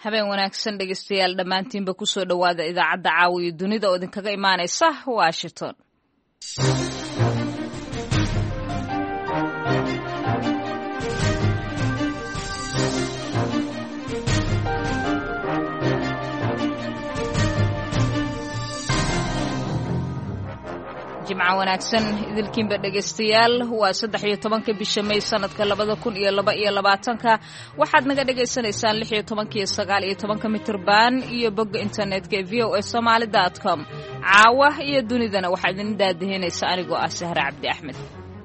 habeen wanaagsan dhegeystayaal dhammaantiinba ku soo dhowaada idaacadda caawiyo dunida oo idinkaga imaanaysa Washington. jimca wanaagsan idilkiinba dhegeystayaal waa 13 bisha May sanadka 2022 waxaad naga dhageysanaysaan 16 iyo 19 mitir baan iyo bogga internetka voasomali.com caawa iyo dunidana waxaa idin daadihinaysa anigoo ah Sahra Cabdi Axmed.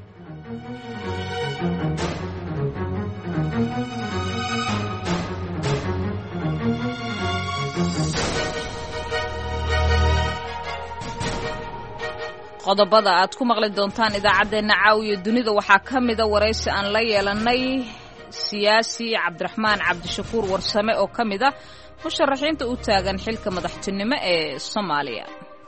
qodobada aad ku maqli doontaan idaacadeena caawiyo dunida waxaa ka mid ah waraysi aan la yeelanay siyaasi Cabdiraxmaan Cabdishakuur Warsame oo ka mid ah musharaxiinta u taagan xilka madaxtinimo ee Soomaaliya.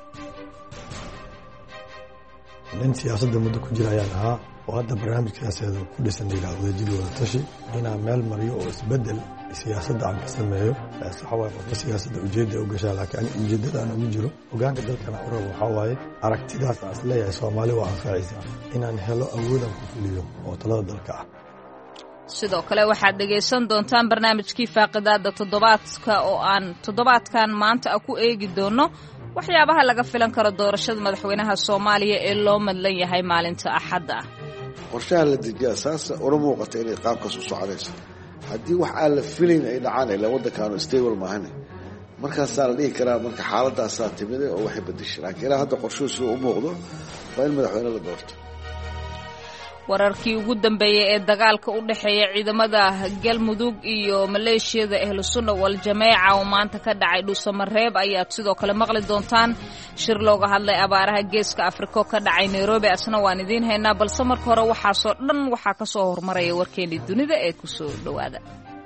nin siyaasadda muddo ku jira ayaan ahaa oo hadda barnaamijkaasada ku dhisan wadajir wada tashi inaan meel mariyo oo isbedel siyaasadda aan ka sameeyo waxa waaye qofka siyaasadda ujeedda u gashaa laakiin ujeeddadaan ugu jiro hoggaanka dalkana u rabo waxa waaye aragtidaas aan isleeyahay Soomaali waa anfacaysa inaan helo awoodan ku fuliyo oo talada dalka ah. sidoo kale waxaad dhegaysan doontaan barnaamijkii faaqidaada toddobaadka oo aan toddobaadkan maanta ku eegi doono waxyaabaha laga filan karo doorashada madaxweynaha Soomaaliya ee loo madlan yahay maalinta Axadda. qorshaha la dejiyaa saas oo muuqata inay qaabkaas u soconayso haddii wax aan la filayn ay dhacaan ilaa waddankaanu stable maahan markaasaa la dhihi karaa marka xaaladaasaa timid oo waxay bedeshay laakiin ilaa hadda qorshuhu sida u muuqdo waa in madaxweyne la doorto. wararkii ugu dambeeyay ee dagaalka u dhaxeeya ciidamada Galmudug iyo Maleeshiyada Ahlusunna wal Jameeca oo maanta ka dhacay Dhuusamareeb ayaad sidoo kale maqli doontaan shir looga hadlay abaaraha geeska Afrika ka dhacay Nairobi asna waan idiin haynaa balse marka hore waxaasoo dhan waxaa ka soo hormaraya warkeennii dunida ee ku soo dhowaada.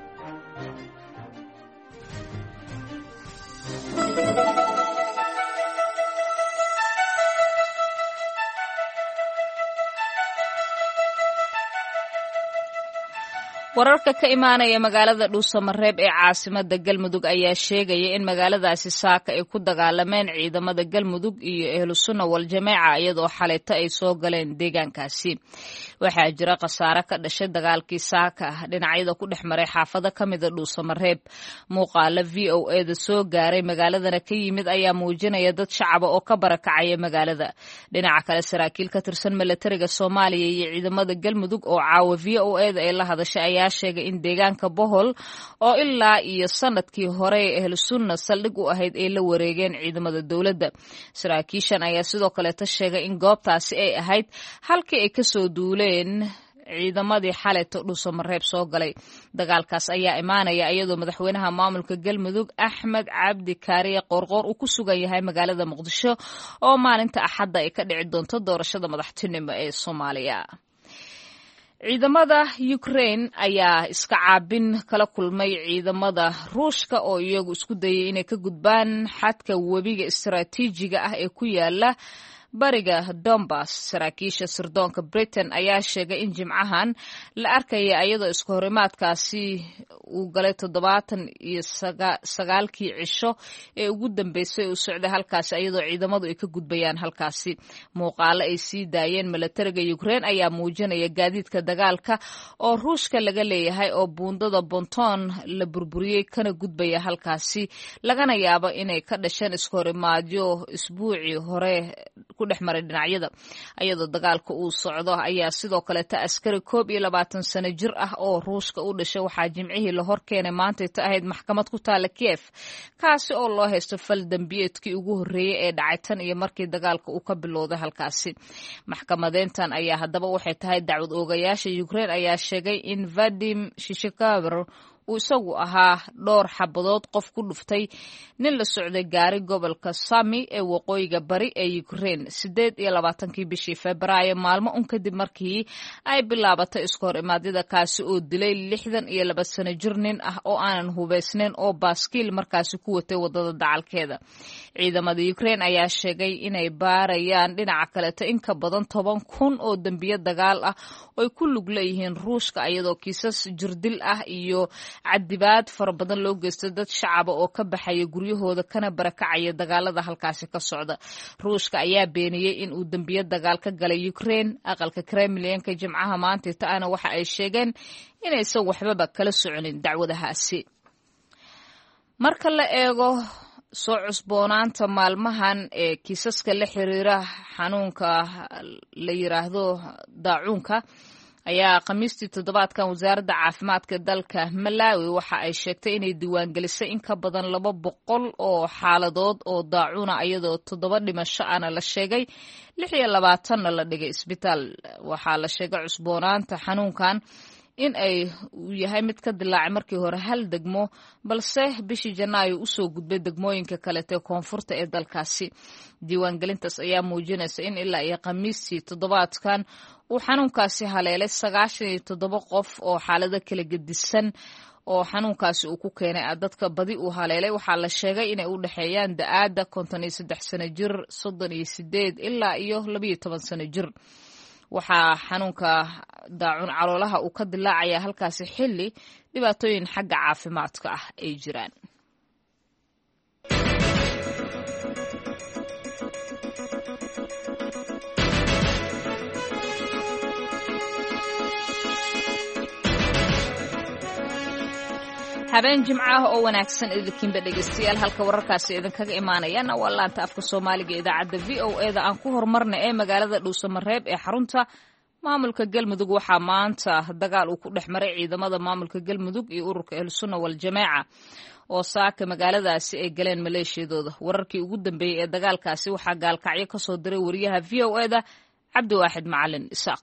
wararka ka imaanaya magaalada Dhuusamareeb ee caasimadda Galmudug ayaa sheegaya in magaaladaasi saaka ay ku dagaalameen ciidamada Galmudug iyo Ahlusunna wal Jameeca iyadoo xaleeto ay soo galeen deegaankaasi. waxaa jira khasaare ka dhashay dagaalkii saaka dhinacyada ku dhexmaray xaafado ka mid ah Dhuusamareeb. muuqaala VOA-da soo gaaray magaaladana ka yimid ayaa muujinaya dad shacab oo ka barakacaya magaalada. dhinaca kale saraakiil ka tirsan militariga Soomaaliya iyo ciidamada Galmudug oo caawa VOA-da ay la hadashay ayaa sheegay in deegaanka Bohol oo ilaa iyo sanadkii hore Ahlusunna saldhig u ahayd ay la wareegeen ciidamada dawladda. saraakiishan ayaa sidoo kale sheegay in goobtaasi ay ahayd halkii ay ka soo duuleen ciidamadii xaleeto Dhuusamareeb soo galay. dagaalkaas ayaa imaanaya iyadoo madaxweynaha maamulka Galmudug Axmed Cabdi Kaariye Qoorqoor uu ku sugan yahay magaalada Muqdisho oo maalinta Axadda ay ka dhici doonto doorashada madaxtinimo ee Soomaaliya. ciidamada Ukraine ayaa iska caabin kala kulmay ciidamada Ruushka oo iyagu isku dayay inay ka gudbaan xadka webiga istiraatiijiga ah ee ku yaala bariga Donbass. saraakiisha sirdoonka Britain ayaa sheegay in jimcahan la arkaya iyadoo isku horimaadkaasi uu galay 79kii cisho ee ugu dambeysay uu socday halkaasi iyadoo ciidamadu ay ka gudbayaan halkaasi. muuqaalo ay sii daayeen militariga Ukraine ayaa muujinaya gaadiidka dagaalka oo Ruushka laga leeyahay oo buundada Bonton la burburiyay kana gudbaya halkaasi lagana yaabo inay ka dhasheen isku horimaadyo isbuucii hore ku dhexmaray dhinacyada. iyadoo dagaalka uu socdo ayaa sidoo kale askari 21 sano jir ah oo Ruushka u dhashay waxaa jimcihii la hor keenay maanta ahayd maxkamad ku taala Kiev kaasi oo loo haysto fal dambiyeedkii ugu horeeyay ee dhacay tan iyo markii dagaalka uu ka bilowday halkaasi. maxkamadeyntan ayaa haddaba waxay tahay dacwad oogayaasha Ukraine ayaa sheegay in Vadim Shishkabr uu isagu ahaa dhowr xabadood qof ku dhuftay nin la socday gaari gobolka Sami ee waqooyiga bari ee Ukraine 28kii bishii Febraayo maalmo kadib markii ay bilaabatay isku horimaadida kaasi oo dilay 62 sano jir nin ah oo aanan hubeysnayn oo baaskiil markaasi ku watay wadada dacalkeeda. ciidamada Ukraine ayaa sheegay inay baarayaan dhinaca kale in ka badan 10,000 oo dambiyo dagaal ah oo ay ku lug leeyihiin Ruushka iyadoo kiisas jirdil ah iyo cadibaad fara badan loo geystay dad shacaba oo ka baxaya guryahooda kana barakacaya dagaalada halkaasi ka socda. Ruushka ayaa beeniyey in uu dambiyo dagaal ka galay Ukraine. Aqalka Kremlin-ka Jimcaha maanta taana waxa ay sheegeen inaysan waxbaba kala soconin dacwadahaasi. Marka la eego soo cusboonaanta maalmahan ee kiisaska la xiriira xanuunka la yiraahdo daacuunka ayaa Khamiistii toddobaadkan wasaaradda caafimaadka dalka Malawi waxa ay sheegtay inay diiwaangelisay in ka badan 200 oo xaaladood oo daacuuna iyadoo 7 dhimasho ana la sheegay 26 la dhigay isbitaal. Waxaa la sheegay cusboonaanta xanuunkan in ay yahay mid ka dilaacay markii hore hal degmo balse bishii Janaayo u soo gudbay degmooyinka kale ee koonfurta ee dalkaasi. Diiwaangelintaas ayaa muujinaysa in ilaa iyo Khamiistii toddobaadkan uu xanuunkaasi haleelay 97 qof oo xaalado kala gedisan oo xanuunkaasi uu ku keenay dadka badi uu haleelay. Waxaa la sheegay inay u dhaxeeyaan da'aada 53 sano jir, 38 ilaa iyo 12 sano jir. Waxaa xanuunka daacuun caloolaha uu ka dilaacaya halkaasi xilli dhibaatooyin xagga caafimaadka ah ay jiraan. habeen jimco ah oo wanaagsan idinkiinba dhegeystayaal halka wararkaasi idinkaga imaanayaan waa laanta afka Soomaaliga idaacadda VOA-da aan ku hormarnay ee magaalada Dhuusamareeb ee xarunta maamulka Galmudug. Waxaa maanta dagaal uu ku dhexmaray ciidamada maamulka Galmudug iyo ururka Ahlusunna wal Jamaaca oo saaka magaaladaasi ay galeen maleeshiyadooda. Wararkii ugu dambeeyay ee dagaalkaasi waxaa gaalkacyo ka soo diray wariyaha VOA-da Cabdiwaaxid Macalin Isaaq.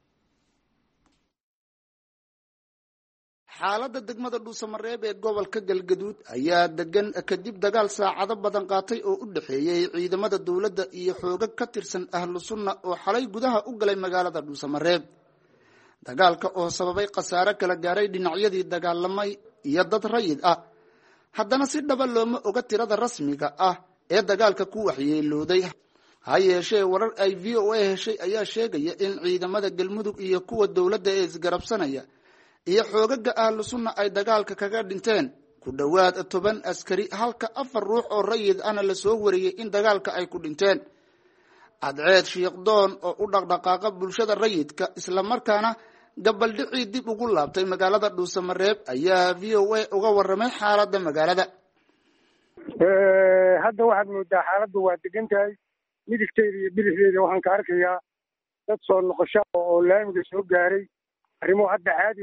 xaaladda degmada Dhuusamareeb ee gobolka Galgaduud ayaa degan kadib dagaal saacado badan qaatay oo u dhaxeeyay ciidamada dawladda iyo xoogag ka tirsan Ahlusunna oo xalay gudaha u galay magaalada Dhuusamareeb. Dagaalka oo sababay khasaare kala gaaray dhinacyadii dagaalamay iyo dad rayid ah. Haddana si dhaba looma oga tirada rasmiga ah ee dagaalka ku waxyeelooday. Ha yeeshee warar ay VOA heshay ayaa sheegaya in ciidamada Galmudug iyo kuwa dawladda ee isgarabsanaya iyo xoogaga Ahlusunna ay dagaalka kaga dhinteen ku dhawaad 10 askari halka 4 ruux oo rayid ana la soo wariyay in dagaalka ay ku dhinteen. Cadceed Sheekdoon oo u dhaqdhaqaaqa bulshada rayidka isla markaana gabaldhicii dib ugu laabtay magaalada Dhuusamareeb ayaa VOA uga warramay xaaladda magaalada. hadda waxaad moodaa xaaladdu waa degan tahay midigteeda iyo bidixdeeda waxaan ka arkayaa dad soo noqosho oo laamiga soo gaaray arrimo hadda caadi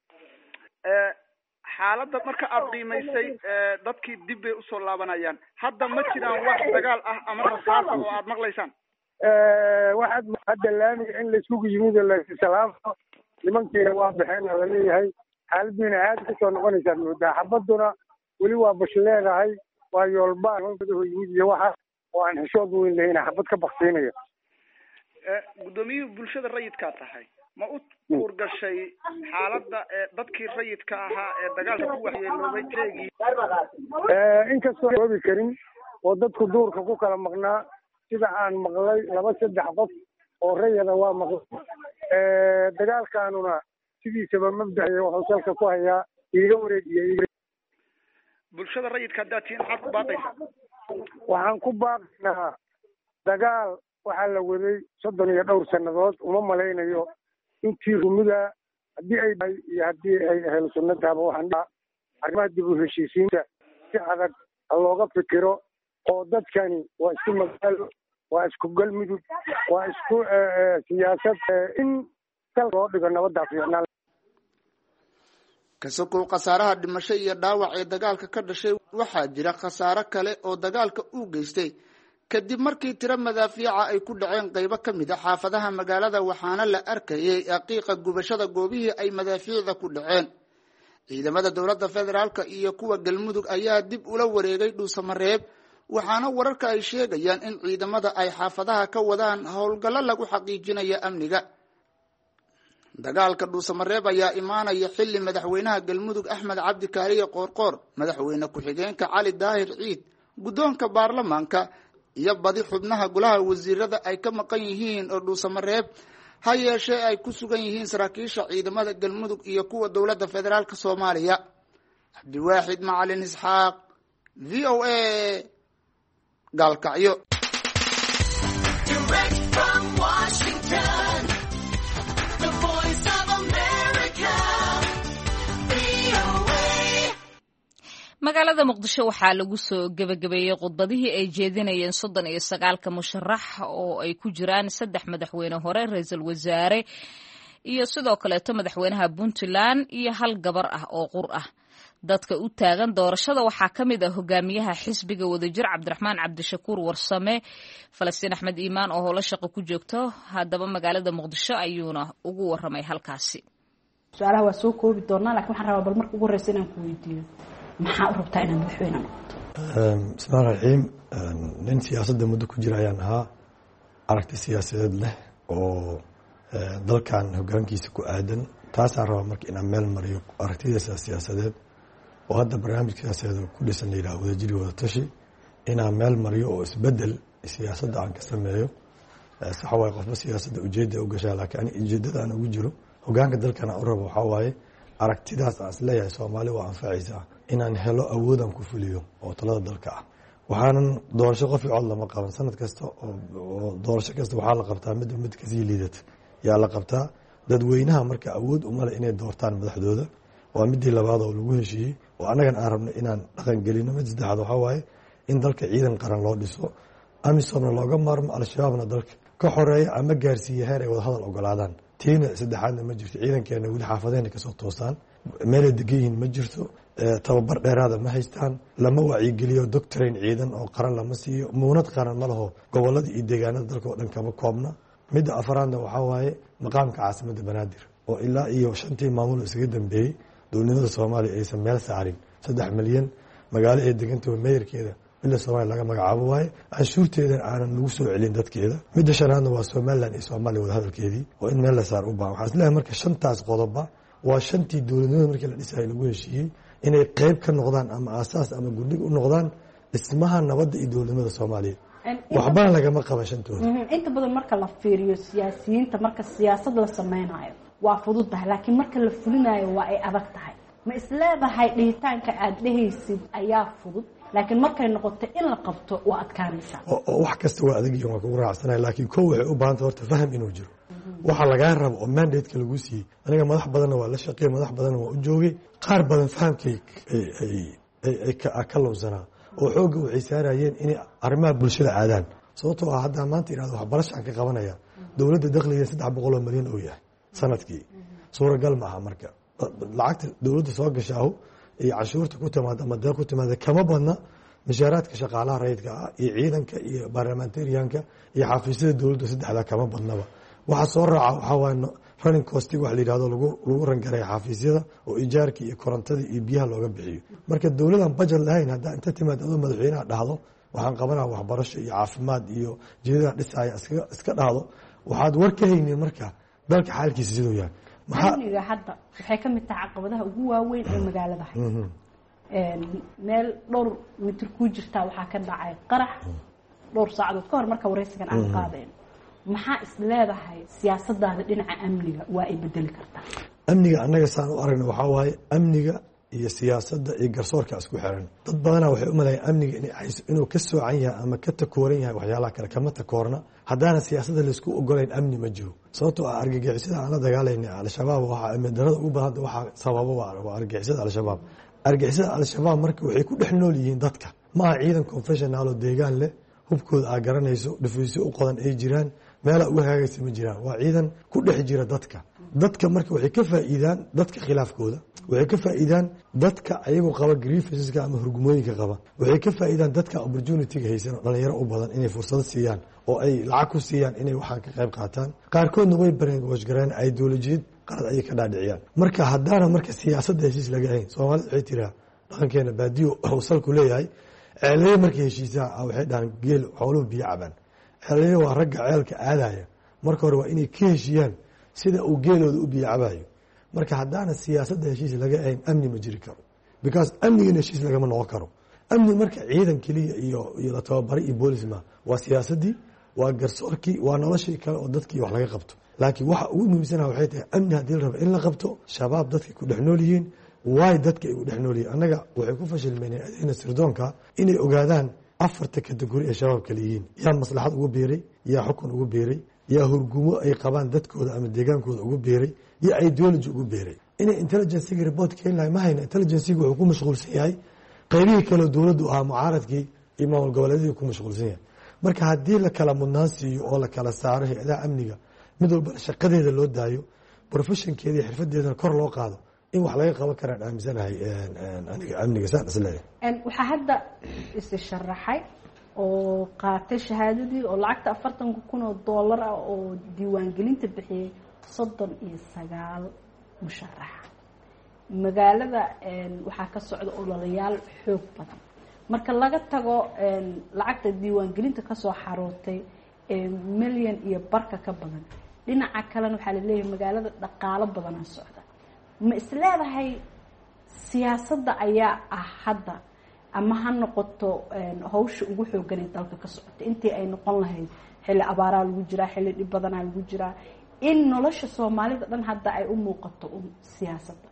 xaaladda marka aad qiimaysay dadkii dib bay usoo laabanayaan. Hadda ma jiraan wax dagaal ah ama rasaas oo aad maqlaysaan? waxaad hadda laamiga in la isugu yimid la salaamo nimankiina waa baxeen oo leeyahay xaaladdiina caadi ku soo noqonaysaa moodaa. xabadduna weli waa bash leedahay waa yoolbaan oo yimid iyo waxa oo aan xishood weyn lahayn xabad ka baktiinaya. gudoomiyihii bulshada rayidka tahay ma u uurgashay xaaladda dadkii rayidka ahaa ee dagaalka ku waxyeeloobay teegii inkastoo oobi karin oo dadku duurka ku kala maqnaa sida aan maqlay 2-3 qof oo rayida waa maqlay. dagaalkaanuna sidiisaba mabdaciyo wuxuu salka ku hayaa iiga wareegiyay bulshada rayidka haddaad tihiin maxaad ku baaqaysaa? waxaan ku baaqaynaa dagaal waxaa la waday 30 iyo dhowr sannadood. uma malaynayo intii rumida haddii ay tahay iyo haddii ay Ahlusunna taaba waxaan dhahaa arrimaha dib u heshiisiinta si adag looga fikiro oo dadkani waa isku magaalo waa isku Galmudug waa isku siyaasad in kal loo dhigo nabadda fiicnaan. kasoo khasaaraha dhimasho iyo dhaawac ee dagaalka ka dhashay waxaa jira khasaare kale oo dagaalka uu geystay kadib markii tiro madaafiica ay ku dhaceen qaybo ka mid ah xaafadaha magaalada waxaana la arkayay aqiiqa gubashada goobihii ay madaafiicda ku dhaceen. ciidamada dawladda federaalka iyo kuwa Galmudug ayaa dib ula wareegay Dhuusamareeb waxaana wararka ay sheegayaan in ciidamada ay xaafadaha ka wadaan howlgallo lagu xaqiijinayo amniga. dagaalka Dhuusamareeb ayaa imaanaya xilli madaxweynaha Galmudug Axmed Cabdi Kaariye Qoorqoor, madaxweyne ku-xigeenka Cali Daahir Ciid, guddoonka baarlamaanka iyo badi xubnaha golaha wasiirada ay ka maqan yihiin oo Dhuusamareeb ha yeeshee ay ku sugan yihiin saraakiisha ciidamada Galmudug iyo kuwa dawladda federaalka Soomaaliya. cabdiwaaxid macalin isxaaq v o a gaalkacyo. magaalada muqdisho waxaa lagu soo gebagabeeyey khudbadihii ay jeedinayeen 39 musharax oo ay ku jiraan 3 madaxweyne hore, ra-iisul wasaare iyo sidoo kaleeto madaxweynaha Puntland iyo 1 gabar ah oo qur ah. dadka u taagan doorashada waxaa ka mid ah hogaamiyaha xisbiga wadajir Cabdiraxmaan Cabdishakuur Warsame, Falastiin Axmed Iimaan oo howlo shaqo ku joogto haddaba magaalada muqdisho ayuuna ugu waramay halkaasi. su'aalaha waa soo koobi doonaa laakiin waxaan rabaa bal marka ugu horeysa inaan ku weydiiyo maxaa u rabtaa inaad madaxweyne noqoto? bismillahi raxiim. nin siyaasadda muddo ku jira ayaan ahaa, aragti siyaasadeed leh oo dalkan hogaankiisa ku aadan. taasaan rabaa marka inaan meel mariyo aragtidiisa siyaasadeed oo hadda barnaamij siyaasadeed ku dhisan la yidhaha wadajiri wada tashi, inaan meel mariyo oo isbedel siyaasadda aan ka sameeyo. sax waaye qofba siyaasadda ujeedda u gashaa, laakiin ani ujeeddada aan ugu jiro hogaanka dalkan aan u rabo waxaa waaye aragtidaas aan isleeyahay Soomaali waa anfacaysaa inaan helo awoodaan ku fuliyo oo talada dalka ah. waxaanan doorasho qof cod lama qaban sanad kasta oo doorasho kasta waxaa la qabtaa mid kasii liidata yaa la qabtaa. dadweynaha marka awood uma leh inay doortaan madaxdooda. waa midii labaad oo lagu heshiiyey oo annagan aan rabno inaan dhaqan gelino. mid saddexaad waxaa waaye in dalka ciidan qaran loo dhiso, amisoomna looga maarmo, al-shabaabna dalka ka xoreeya ama gaarsiiya heer ay wada hadal ogolaadaan. tiina saddexaadna ma jirto. ciidankeena weli xaafadeenna kasoo toosaan, meelay degan yihiin ma jirto, tababar dheeraada ma haystaan, lama wacyigeliyo doctrain ciidan oo qaran lama siiyo, muunad qaran ma laho gobolada iyo deegaanada dalka oo dhan kama koobna. midda afaraadna waxaa waaye maqaamka caasimadda banaadir oo ilaa iyo 5 maamul isaga dambeeyey dowladnimada Soomaaliya aysan meel saarin. 3 milyan magaalo ay degantahay meeyarkeeda ila Soomaaliya laga magacaabo waaye, canshuurteeda aanan lagu soo celin dadkeeda. midda shanaadna waa Somaliland iyo Soomaaliya wada hadalkeedii oo in meel la saar u baahan. waxaan isleeyahay marka 5taas qodobba waa 5tii dowladnimada markii la dhisay lagu heshiiyey inay qayb ka noqdaan ama aasaas ama guddig u noqdaan dhismaha nabadda iyo dowladnimada Soomaaliya. waxbaan lagama qaban 5tooda. inta badan marka la fiiriyo siyaasiyiinta marka siyaasad la sameynayo waa fududahay, laakiin marka la fulinayo waa ay adag tahay. ma isleedahay dhihitaanka aad dhehaysid ayaa fudud, laakiin markay noqoto in la qabto waa adkaanaysaa? wax kasta waa adag iyo waa kugu raacsanahay, laakiin kow waxay u baahantay horta faham inuu jiro. waxa lagaa rabo oo mandate-ka lagu siiyey. aniga madax badanna waa la shaqeeyay, madax badanna waa u joogay. qaar badan fahamkay ay ka lowsanaa oo xoogga waxay saarayeen inay arrimaha bulshada aadaan. sababtoo ah haddaan maanta idhahdo waxbarashaan ka qabanaya dowladda dakhliga 300 milyan oo yahay sanadkii, suuragal ma aha. marka lacagta dowladda soo gashaahu iyo canshuurta ku timaada ama deeq ku timaada kama badna mishaaraadka shaqaalaha rayidka ah iyo ciidanka iyo parliamentarianka iyo xafiisyada dowladda. 3 kama badnaba. waxa soo raaca waxaa waaye running costiga wax la yidhahdo lagu rangareeya xafiisyada oo ijaarka iyo korontada iyo biyaha looga bixiyo. marka dowladan budget lahayn haddaa inta timaad adoo madaxweynaha dhahdo waxaan qabanaa waxbarasho iyo caafimaad iyo jeedada dhisaya iska dhahdo, waxaad war ka haynin marka dalka xaalkiisa siduu yahay. amniga hadda waxay ka mid tahay caqabadaha ugu waaweyn ee magaalada haysta. meel dhowr mitir ku jirta waxaa ka dhacay qarax dhowr saacadood ka hor marka wareysigan aan qaadeen. maxaa isleedahay siyaasadaada dhinaca amniga waa ay bedeli kartaa? amniga annaga saan u aragna waxaa waaye amniga iyo siyaasadda iyo garsoorka isku xiran. dad badanaa waxay u maleeyaan amniga inuu ka soocan yahay ama ka takooran yahay waxyaalaha kale. kama takoorna. haddaana siyaasadda laysku ogolayn amni ma jiro. sababtoo ah argagixisada aan la dagaalayna al-shabaab waxaa amni darada ugu badan waxaa sababa waa argagixisada al-shabaab. argagixisada al-shabaab marka waxay ku dhex nool yihiin dadka. ma aha ciidan confessional oo deegaan leh, hubkooda aad garanayso, dhufaysyo u qodan ay jiraan, meelaa uga hagaagaysa ma jiraan. waa ciidan ku dhex jira dadka marka waxay ka faa'iidaan dadka khilaafkooda, waxay ka faa'iidaan dadka ayagoo qaba grievanceska ama hurgumooyinka qaba, waxay ka faa'iidaan dadka opportunity-ga haysan oo dhalinyaro u badan inay fursado siiyaan oo ay lacag ku siiyaan inay waxaan ka qayb qaataan. qaarkoodna way barnaamijgareen ideolojiyad qalad ayay ka dhaadhiciyaan. marka haddaana marka siyaasadda heshiis laga hayn, soomaalida waxay tiraa dhaqankeena baadiyo uu salku leeyahay, ceelaya markay heshiisaan waxay dhahaan geel xooluhu biyo cabaan. ceelaya waa ragga ceelka aadaya, marka hore waa inay ka heshiiyaan sida uu geelooda u biyo cabayo. marka haddaana siyaasadda heshiis laga hayn amni ma jiri karo, because amnigana heshiis lagama noqon karo. amni marka ciidan keliya iyo la tababari iyo boolisma waa siyaasaddii, waa garsoorkii, waa noloshii kale oo dadkii wax laga qabto. laakiin waxa ugu muhiimsana waxay tahay amni haddii la rabo in la qabto shabaab dadka ku dhex nool yihiin, waay dadka ay u dhex noolyihin annaga waxay ku fashilmeeneen adeegna sirdoonka inay ogaadaan 4 kategori ee shabaab kale yihiin yaa maslaxad ugu beeray yaa xukun ugu beeray yaa hurgumo ay qabaan dadkooda ama deegaankooda ugu beeray yaa ideology ugu beeray inay intelligencega report keeni lahay ma hayna intelligencega wuxuu ku mashquulsan yahay qaybihii kaleo dowladdu ahaa mucaaradkii iyo maamul goboleedyadii ku mashquulsan yahay marka haddii la kala mudnaan siiyo oo la kala saaro hay-adaha amniga mid walbana shaqadeeda loo daayo professionkeeda iyo xirfadeedana kor loo qaado in wax laga qaban karaan aaminsanahay aniga amniga saan isleeyahay waxaa hadda isi sharaxay oo qaatay shahaadadii oo lacagta 40,000 oo dollar ah oo diiwaangelinta bixiyay 39 musharax magaalada waxaa ka socda ololayaal xoog badan marka laga tago lacagta diiwaangelinta kasoo xarootay milyan iyo barka ka badan dhinaca kalena waxaa la leeyahay magaalada dhaqaalo badanaa socda ma isleedahay siyaasadda ayaa ah hadda ama ha noqoto hawsha ugu xoogan ee dalka ka socota intii ay noqon lahayd xilli abaaraa lagu jiraa xilli dhib badanaa lagu jiraa in nolosha soomaalida dhan hadda ay u muuqato siyaasadda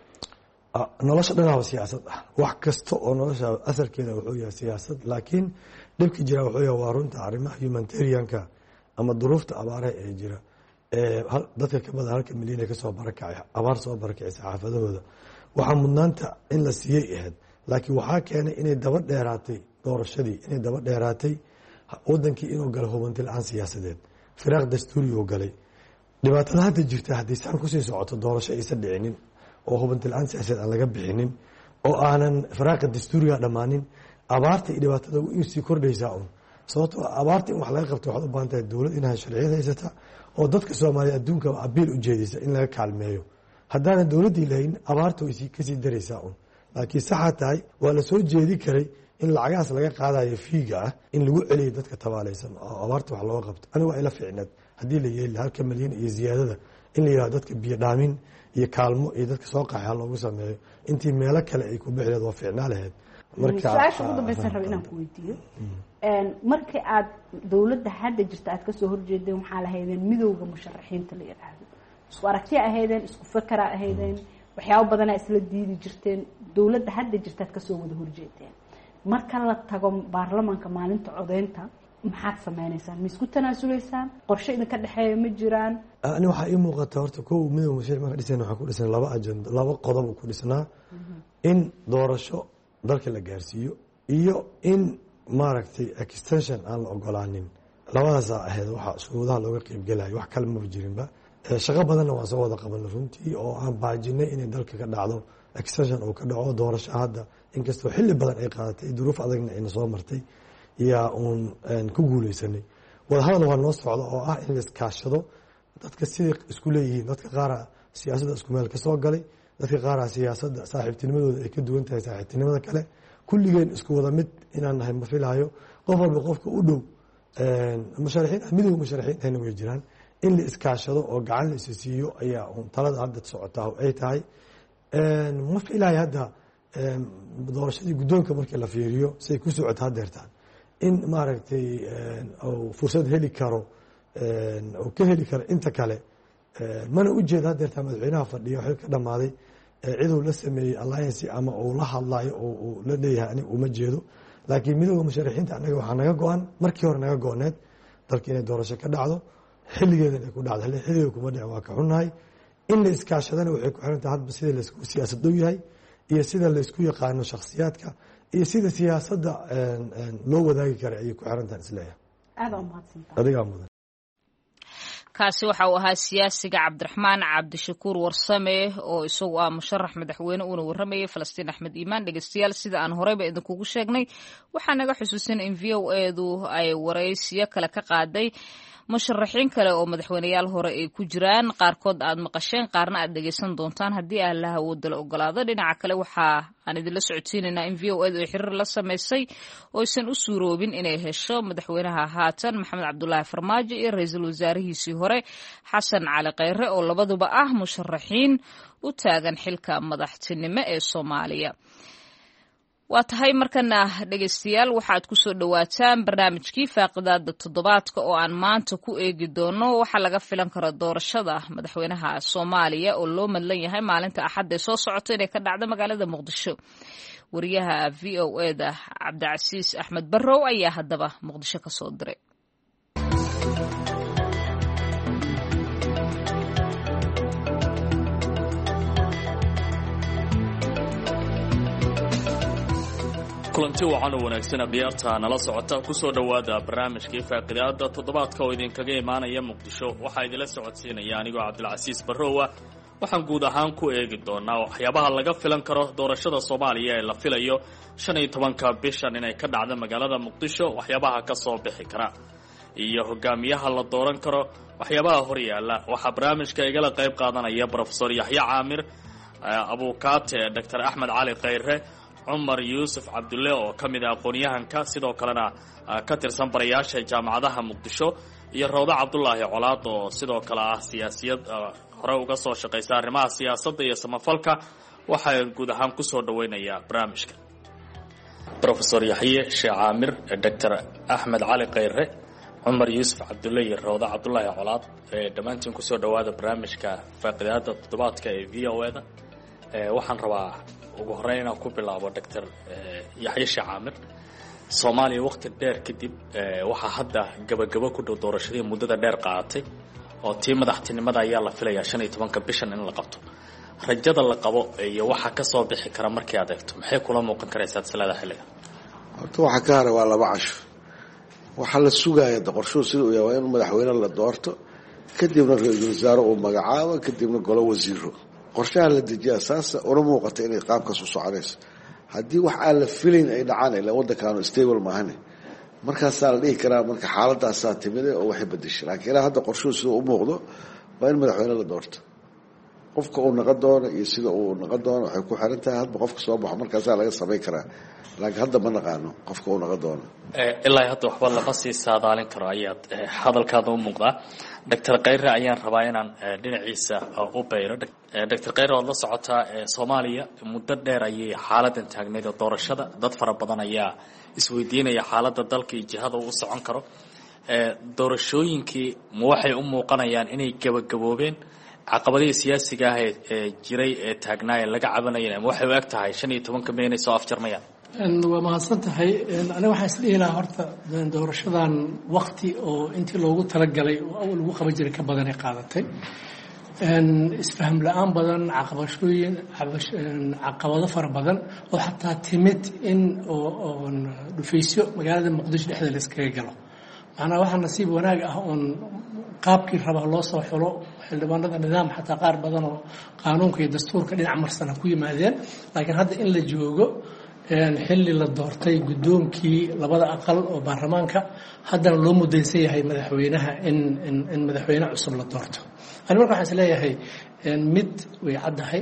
nolosha dhanaaba siyaasad ah wax kasta oo nolosha asalkeeda wuxuu yahay siyaasad laakiin dhibka jira wuxuu yahay waa runta arrimaha humanitarianka ama duruufta abaaraha ee jira dadka ka badan 1 milyan ee kasoo barakacay abaar soo barakacaysa xaafadahooda waxaa mudnaanta in la siiyey ahayd laakiin waxaa keenay inay daba dheeraatay doorashadii inay daba dheeraatay wadankii inuu galo hubanti la-aan siyaasadeed firaaq dastuuri uu galay dhibaatada hadda jirta haddii saan kusii socoto doorasho aysan dhicinin oo hubanti la-aan siyaasadeed aan laga bixinin oo aanan firaaqa dastuuriga dhammaanin abaarta iyo dhibaatada sii kordhaysaa un sababtoo abaarta in wax laga qabto waxaad u baahan tahay dowlad inaad sharciyad haysata oo dadka soomaaliya adduunka abiil u jeedaysa in laga kaalmeeyo haddaanan dowladdii lahayn abaarta way kasii daraysaa un laakiin saxaa tahay waa la soo jeedi karay in lacagahaas laga qaadayo fiiga ah in lagu celiyo dadka tabaalaysan oo abaarta wax looga qabto aniga waa ila fiicneed haddii la yeeli 1 milyan iyo ziyaadada in la yihahdo dadka biyo dhaamin iyo kaalmo iyo dadka soo qaxay loogu sameeyo intii meelo kale ay ku bixileed waa fiicnaa lahayd su-aasha ugu dambaysan raba inaan ku weydiiyo markii aad dowladda hadda jirta aad kasoo horjeedeen waxaa lahaydeen midowda musharaxiinta la yidhaahdo isku aragtiya ahaydeen isku fakera ahaydeen waxyaabo badanaa isla diidi jirteen dowladda hadda jirta aad kasoo wada horjeedeen marka la tago baarlamaanka maalinta codeynta maxaad sameynaysaan ma isku tanaasulaysaan qorshe idinka dhexeeya ma jiraan ani waxaa ii muuqata horta kow midowda musharaxiin marka dhiseen waxaa ku dhisan 2 ajendo 2 qodob ku dhisnaa in doorasho dalka la gaarsiiyo iyo in maaragtay extension aan la ogolaanin labadaasaa ahayd waxaa shuruudaha looga qeybgelayo wax kale maba jirinba shaqo badanna waan soo wada qabanay runtii oo aan baajinay inay dalka ka dhacdo extension uu ka dhaco doorasho hadda inkastoo xilli badan ay qaadatay duruuf adagna ayna soo martay yaa uun ku guuleysanay wadahadal waa noo socda oo ah in la iskaashado dadka siday isku leeyihiin dadka qaara siyaasadda isku meel ka soo galay dadka qaara siyaasadda saaxiibtinimadooda ay ka duwan tahay saaxiibtinimada kale kulligeen isku wada mid inaan nahay ma filaayo qof walba qofka u dhow musharaxiin midowga musharaxiin ahna way jiraan in la iskaashado oo gacan la isa siiyo ayaa talada hadda socotaa ay tahay ma filaayo hadda doorashadii guddoonka markii la fiiriyo siay ku socota hadeertaan in maaragtay fursad heli karo oo ka heli karo inta kale mana u jeeda hadeertaan madaxweynaha fadhiya xil ka dhammaaday ciduu la sameeyey alliance ama uu la hadlayo oo uu la leeyahay aniga uma jeedo laakiin midowda musharaxiinta anaga waxaa naga go-an markii hore naga go-need dalka inay doorasho ka dhacdo xilligeeda inay ku dhacdo xilligeeda kuma dhicin waa ka xunnahay in la iskaashadana waxay ku xiran tahay hadba sida laysku siyaasad dhow yahay iyo sida laysku yaqaano shakhsiyaadka iyo sida siyaasadda loo wadaagi karay ayay ku xiran tahay isleeyahay aada umahadsantahay adigaa mudan kaasi waxa uu ahaa siyaasiga cabdiraxmaan cabdishakuur warsame oo isagu ah musharax madaxweyne uuna waramayay falastiin axmed iimaan dhegeystayaal sida aan horeyba idinkugu sheegnay waxaa naga xusuusin in v o edu ay waraysiyo kale ka qaaday musharaxiin kale oo madaxweyneyaal hore ay ku jiraan qaarkood aad maqasheen qaarna aad dhegeysan doontaan haddii allaha awooda la ogolaado dhinaca kale waxa aan idinla socodsiinaynaa in v o edu ay xiriir la samaysay oo aysan u suuroobin inay hesho madaxweynaha haatan maxamed cabdulaahi farmaajo iyo ra-iisul wasaarihiisii hore xasan cali kheyre oo labaduba ah musharaxiin u taagan xilka madaxtinimo ee soomaaliya waa tahay markana dhegaystayaal waxaad ku soo dhowaataan barnaamijkii faaqidaada toddobaadka oo aan maanta ku eegi doono waxa laga filan karo doorashada madaxweynaha Soomaaliya oo loo madlan yahay maalinta Axad ee soo socota inay ka dhacdo magaalada Muqdisho. wariyaha VOA-da Cabdicasiis Axmed Barrow ayaa haddaba Muqdisho ka soo diray. kulanti wacan oo wanaagsan akhyaarta nala socota ku soo dhawaada barnaamijkii faaqidaada toddobaadka oo idinkaga imaanaya Muqdisho waxaa idila socodsiinaya anigoo Cabdilcasiis Barrow waxaan guud ahaan ku eegi doonaa waxyaabaha laga filan karo doorashada Soomaaliya ee la filayo 15ka bishan inay ka dhacdo magaalada Muqdisho waxyaabaha ka soo bixi kara iyo hogaamiyaha la dooran karo waxyaabaha hor yaala waxa barnaamijka igala qayb qaadanaya Professor Yaxya Caamir abukaate Dr. Axmed Cali Khayre Umar Yusuf Abdulle oo kamid ah aqoonyahanka sidoo kalena ka tirsan barayaasha jaamacadaha Muqdisho iyo Rawda Cabdullaahi Colaad oo sidoo kale ah siyaasiyad hore uga soo shaqeysa arrimaha siyaasadda iyo samafalka waxay guud ahaan ku soo dhaweynayaa barnaamijka Professor Yaxya Caamir Dr. Axmed Cali Khayre Umar Yusuf Abdulle iyo Rawda Cabdullaahi Colaad dhamaantiin ku soo dhawaada barnaamijka faaqidaada toddobaadka ee VOA-da waxaan rabaa ugu horeyn inaan ku bilaabo Dr. Yaxya Caamir Soomaaliya waqti dheer kadib waxa hadda gabagabo ku dhow doorashadii muddada dheer qaadatay oo tii madaxtinimada ayaa la filayaa 15ka bishan in la qabto rajada la qabo iyo waxa ka soo bixi kara markii aad eegto maxay kula muuqan karaysaa salaada xilliga horta waxa ka haray waa laba casho waxa la sugayaa qorsho sida uu yahay in madaxweyne la doorto kadibna ra'iisul wasaare uu magacaabo kadibna golo wasiiro qorshaha la dejiyo asaas oo muuqata inay qaabkaas u soconayso haddii wax aan la filayn ay dhacaan ilaa waddankaanu stable maahan markaas la dhigi karaa marka xaaladaas timide oo waxay bedeshay laakiin hadda qorshuhu sida u muuqdo waa in madaxweyne la doorto qofka uu noqon doono iyo sida uu noqon doono waxay ku xiran tahay hadba qofka soo baxo markaas laga sameyn karaa laakiin hadda ma naqaano qofka uu noqon doono ilaa hadda waxba lama sii saadaalin karo ayaad hadalkaada u muuqdaa Dr. Khayre ayaan rabaa inaan dhinaciisa u beero Dr. Khayre oo la socota Soomaaliya muddo dheer ayay xaaladan taagneed doorashada dad fara badan ayaa isweydiinaya xaaladda dalka iyo jihada uu socon karo doorashooyinkii ma waxay u muuqanayaan inay gabagaboobeen caqabadaha siyaasiga ah ee jiray ee taagnaa laga cabanayay ama waxay u eg tahay 15ka May inay soo afjarmayaan waa mahadsan tahay aniga waxaan isdhihi lahaa horta doorashadan waqti oo intii loogu talagalay oo awal ugu qaban jiray ka badan ay qaadatay isfaham la'aan badan caqabado fara badan oo xataa timid in oo dhufaysyo magaalada Muqdisho dhexdeeda la iskaga galo macnaha waxa nasiib wanaag ah oo qaabkii raba loo soo xulo xildhibaanada nidaam xataa qaar badan oo qaanuunka iyo dastuurka dhinac marsana ku yimaadeen laakiin hadda in la joogo xilli la doortay gudoonkii labada aqal oo baarlamaanka haddana loo mudaysan yahay madaxweynaha in madaxweyne cusub la doorto ani marka waxaan isleeyahay mid way caddahay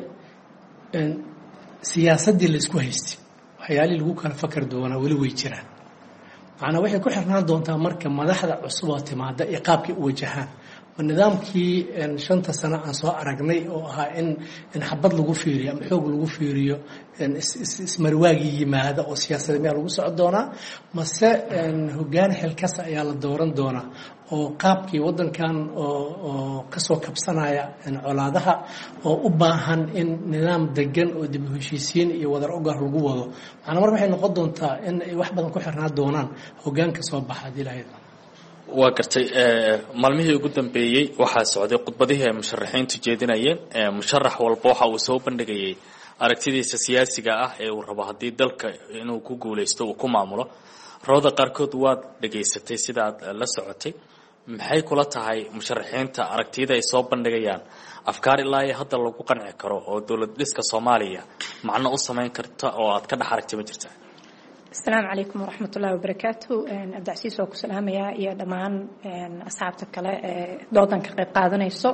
siyaasaddii la isku haystay waxyaalihii lagu kala fakar doonaa weli way jiraan macnaa waxay ku xirnaan doontaa marka madaxda cusub oo timaada iyo qaabkii u wajahaan nidaamkii 5 sano aan soo aragnay oo ahaa in xabad lagu fiiriyo ama xoog lagu fiiriyo ismarwaagi yimaada oo siyaasadda meel lagu socon doonaa mase hoggaan xilkas ayaa la dooran doonaa oo qaabkii waddankan oo ka soo kabsanaya colaadaha oo u baahan in nidaam degan oo dib u heshiisiin iyo wadar ogaar lagu wado macnaa marka waxay noqon doontaa in ay wax badan ku xirnaan doonaan hoggaanka soo baxa haddii lahayd waa gartay maalmihii ugu dambeeyay waxaa socday khudbadihii ay musharaxiintu jeedinayeen musharax walba waxa uu soo bandhigayay aragtidiisa siyaasiga ah ee uu rabo haddii dalka inuu ku guuleysto uu ku maamulo rawda qaarkood waad dhageysatay sida aad la socotay maxay kula tahay musharaxiinta aragtida ay soo bandhigayaan afkaar ilaa ay hadda lagu qanci karo oo dawlad dhiska Soomaaliya macna u sameyn karta oo aad ka dhax aragtay ma jirtaa السلام عليكم ورحمة الله وبركاته عبد العزيز وكسلام يا دمان أصحابتك كلا دودا كقيب قادنا يسوع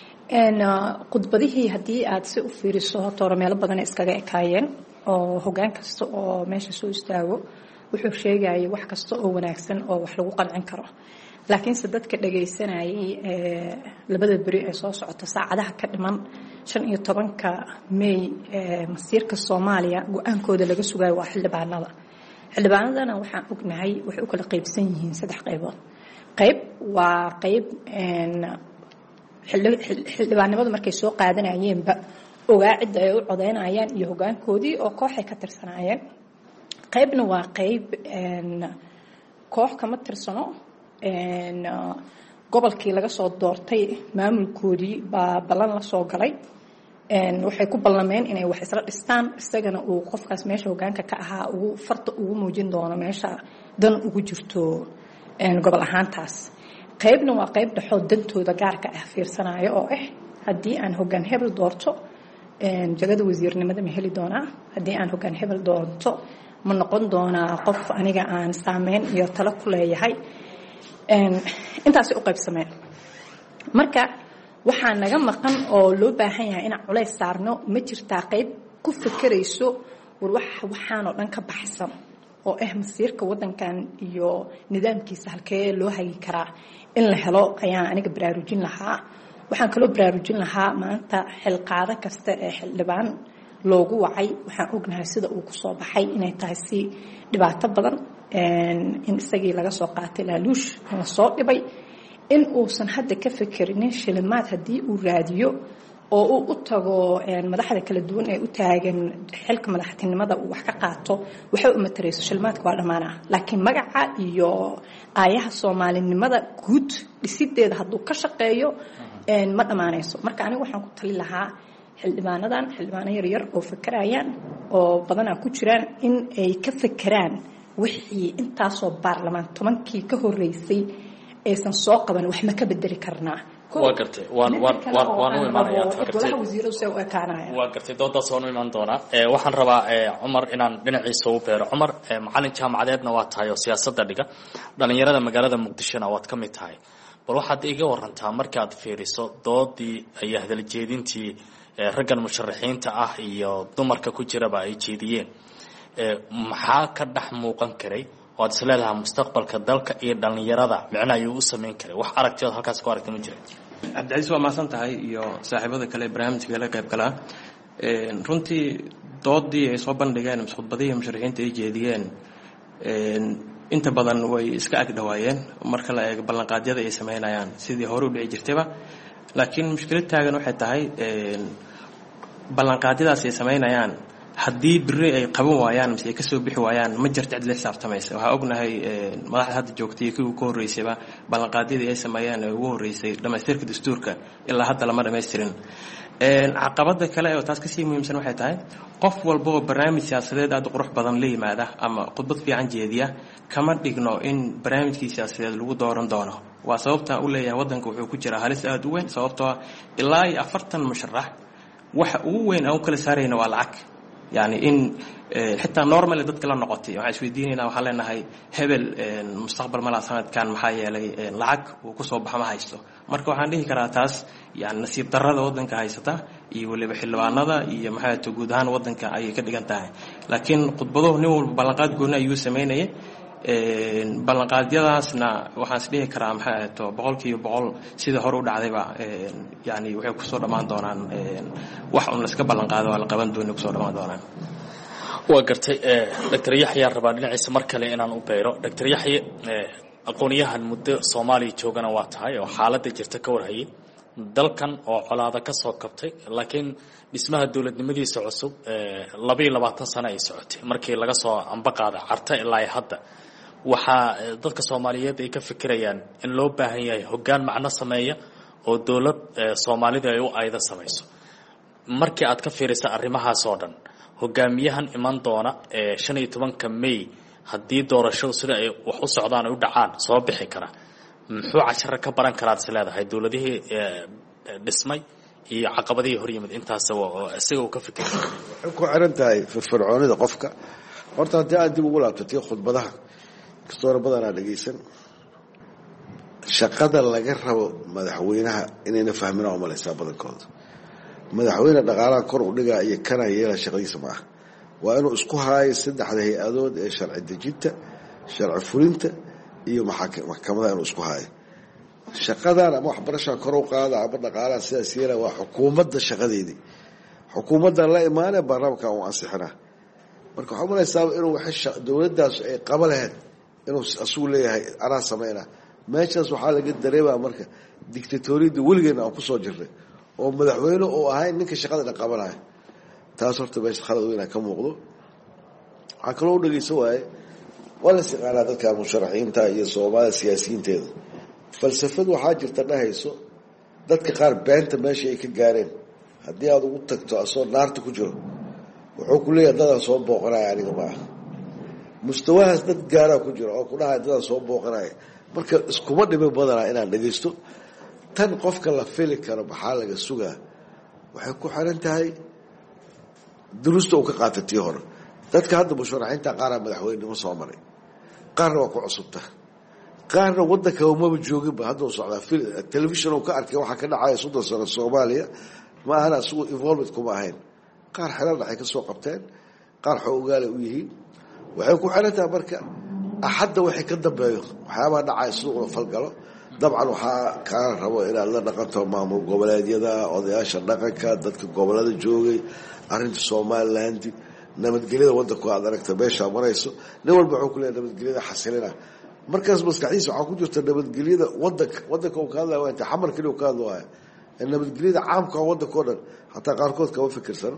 قد بديه هدي أدسو في رسالة ترميل بدنا إسكاجا كاين أو هجان كستو أو ماشي سو استاو وحشي جاي وحكستو أو وناكسن أو وحلو قلعن كره laakiinse dadka dhagaysanayay labada beri ee soo socota saacadaha ka dhiman 15 May masiirka Soomaaliya go'aankooda laga sugayo waa xildhibaanadana waxaan ognahay waxay u kala qaybsan yihiin 3 qaybood qayb waa qayb xildhibaanimadu markay soo qaadanayeenba ogaa cid ay u codeynayaan iyo hoggaankoodii oo kooxay ka tirsanaayeen qaybna waa qayb koox kama tirsano gobolkii laga soo doortay maamulkoodii baa ballan la soo galay waxay ku ballameen inay wax isla dhistaan isagana uu qofkaas meesha hoggaanka ka ahaa ugu farta ugu muujin doono meesha dan ugu jirto gobol ahaantaas qaybna waa qayb dhaxoo dantooda gaarka ah fiirsanayo oo haddii aan hoggaan hebel doorto jagada wasiirnimada ma heli doonaa haddii aan hoggaan hebel doorto ma noqon doonaa qof aniga aan saameyn iyo talo ku leeyahay intaasay u qaybsameen marka waxaa naga maqan oo loo baahan yahay inaan culays saarno ma jirtaa qayb ku fakerayso war waxaanoo dhan ka baxsan oo masiirka waddankan iyo nidaamkiisa halkee loo hagi karaa in la helo ayaan aniga baraarujin lahaa waxaan kaloo baraarujin lahaa maanta xilqaado kasta ee xildhibaan loogu wacay waxaan ognahay sida uu ku soo baxay inay tahay si dhibaato badan in isagii laga soo qaatay laaluush la soo dhibay in uusan hadda ka fekerinin shilimaad haddii uu raadiyo oo uu u tago madaxda kala duwan ee u taagan xilka madaxtinimada uu wax ka qaato waxay u matarayso shilimaadka waa dhamaanaa laakiin magaca iyo aayaha Soomaalinimada guud dhisideeda hadduu ka shaqeeyo ma dhamaanayso marka anigu waxaan ku tali lahaa xildhibaano yar oo fakarayaan oo badanaa ku jiraan in ay ka fakeraan wixii intaasoo baarlamaan 10kii ka horeysay aysan soo qaban wax ma ka bedeli karnaa waa gartay waan u imaanayaa waa gartay doodaas waan u imaan doonaa waxaan rabaa Cumar inaan dhinaciisa u beero Cumar macallin jaamacadeedna waa tahay oo siyaasadda dhiga dhalinyarada magaalada Muqdishona waad ka mid tahay bal waxaad iga warantaa markaad fiiriso doodii ay hadal jeedintii raggan musharaxiinta ah iyo dumarka ku jiraba ay jeediyeen maxaa ka dhex muuqan karay oo aad isleedahay mustaqbalka dalka iyo dhalinyarada micna ayuu u sameyn karay wax aragtiyood halkaas ku aragtay ma jiraan Cabdicasiis waa maasan tahay iyo saaxiibada kale barnaamijka la qayb galaa runtii doodii ay soo bandhigeen khudbadihii musharaxiinta ay jeediyeen inta badan way iska ag dhawaayeen marka la eego ballanqaadyada ay sameynayaan sidii hore u dhici jirtayba laakiin mushkilad taagan waxay tahay ballanqaadyadaas ay sameynayaan haddii biri ay qaban waayaan mise ay ka soo bixi waayaan ma jirto cid la xisaabtamaysa waxaa ognahay madaxda hadda joogtay kuwii ka horreysayba ballanqaadyadii ay sameeyeen ee ugu horreysay dhamaystirka dastuurka ilaa hadda lama dhamaystirin caqabada kale oo taas kasii muhiimsan waxay tahay qof walba oo barnaamij siyaasadeed aad u qurux badan la yimaada ama khudbad fiican jeediya kama dhigno in barnaamijkii siyaasadeed lagu dooran doono waa sababta u leeyahay waddanka wuxuu ku jiraa halis aad u weyn sababtoo ilaa 40 musharax waxa ugu weyn aan u kala saarayna waa lacag يعني إن حتى نورمال دتك لا نقطي waxaan isweydiinayna waxaan leenahay hebel mustaqbal ma la sanadkan maxaa yeelay lacag uu ku soo baxo ma haysto marka waxaan dhihi karaa taas yani nasiib darrada wadanka haysata iyo waliba xilwaanada iyo maxaa ta guud ahaan wadanka ay ka dhigan tahay laakiin khudbado nin walba ballanqaad gooni ayuu sameeyay ballanqaadyadaasna waxaan isdhihi karaa maxaa to 100% sida hore u dhacdayba yani waxay ku soo dhamaan doonaan wax un la iska ballanqaado waa la qaban doonaa ku soo dhamaan doonaan waa gartay Dr. Yaxya rabaa dhinaciisa mar kale inaan u beero Dr. Yaxya aqoonyahan muddo Soomaaliya joogana waa tahay oo xaaladda jirta ka warhayay dalkan oo colaada ka soo kabtay laakiin dhismaha dawladnimadiisa cusub 22 sano ay socotay markii laga soo ambaqaada carta ilaa hadda waxa dadka Soomaaliyeed ay ka fikirayaan in loo baahan yahay hoggaan macna sameeya oo dawlad Soomaalida ay u ayda samayso markii aad ka fiiriso arrimahaas oo dhan hogaamiyahan iman doona 15 May haddii doorashadu sida ay wax u socdaan ay u dhacaan soo bixi kara muxuu cashar ka baran karaa isleedahay dawladihii dhismay iyo caqabadihii hor yimid intaas oo isaga uu ka fikiray ku xiran tahay firfircoonida qofka horta haddii aad dib ugu laabtatay khudbadaha kastoo badanaa dhageysan shaqada laga rabo madaxweynaha inayna fahmin oo malaysa badankooda madaxweyne dhaqaalaha kor u dhigaa iyo kana yeela shaqadiisa ma ah waa inuu isku haayo saddexda hay-adood ee sharci dejinta sharci fulinta iyo maxkamada inuu isku haayo shaqadan ama waxbarashaa kor u qaada ama dhaqaalaha sidaas yeela waa xukuumadda shaqadeedii xukuumaddan la imaanee baarlamaanka uu ansixinaa marka waxaa umalaysaa inuu dowladdaas ay qaba lahayd inuu asugu leeyahay anaa sameynaa meeshaas waxaa laga dareemaa marka dictatoriyadda weligeena aan kusoo jirnay oo madaxweyne uu ahayn ninka shaqada dhan qabanaya taas horta meesha khalad weynaa ka muuqdo waxaa kaloo u dhegeysan waaye waa las yaqaanaa dadka musharaxiinta iyo soomaalida siyaasiyiinteeda falsafad waxaa jirta dhahayso dadka qaar beenta meesha ay ka gaareen haddii aada ugu tagto asoo naarta ku jiro wuxuu ku leeyahay dadaan soo booqanaya aniga ma ah mustawahaas dad gaaraa ku jiro oo ku dhahaya dadaan soo booqanaya marka iskuma dhimi badanaa inaan dhegeysto tan qofka la fili karo maxaa laga sugaa waxay ku xiran tahay duruusta uu ka qaatay tii hore dadka hadda musharaxiinta qaaraa madaxweynenimo soo maray qaarna waa ku cusubta qaarna wadanka umaba jooginba hadduu socdaa telefishon uu ka arkay waxaa ka dhacaya 30 sano Soomaaliya ma ahana isugu involvement kuma ahayn qaar xilal dhacay ka soo qabteen qaar xoogaale u yihiin waxay ku xiran tahay marka axadda waxay ka dambeeyo waxyaabaha dhacay suuqa falgalo dabcan waxaa kaa rabo inaad la dhaqanto maamul goboleedyada odayaasha dhaqanka dadka gobolada joogay arrinta Somaliland nabadgelyada wadanku aad aragta meesha marayso nin walba wuxuu ku leeyahay nabadgelyada xasilina markaas maskaxdiisa waxaa ku jirta nabadgelyada wadanka uu ka hadlayo waa inta xamar kaliya uu ka hadlayo nabadgelyada caamka wadanka oo dhan hataa qaarkood kama fikirsano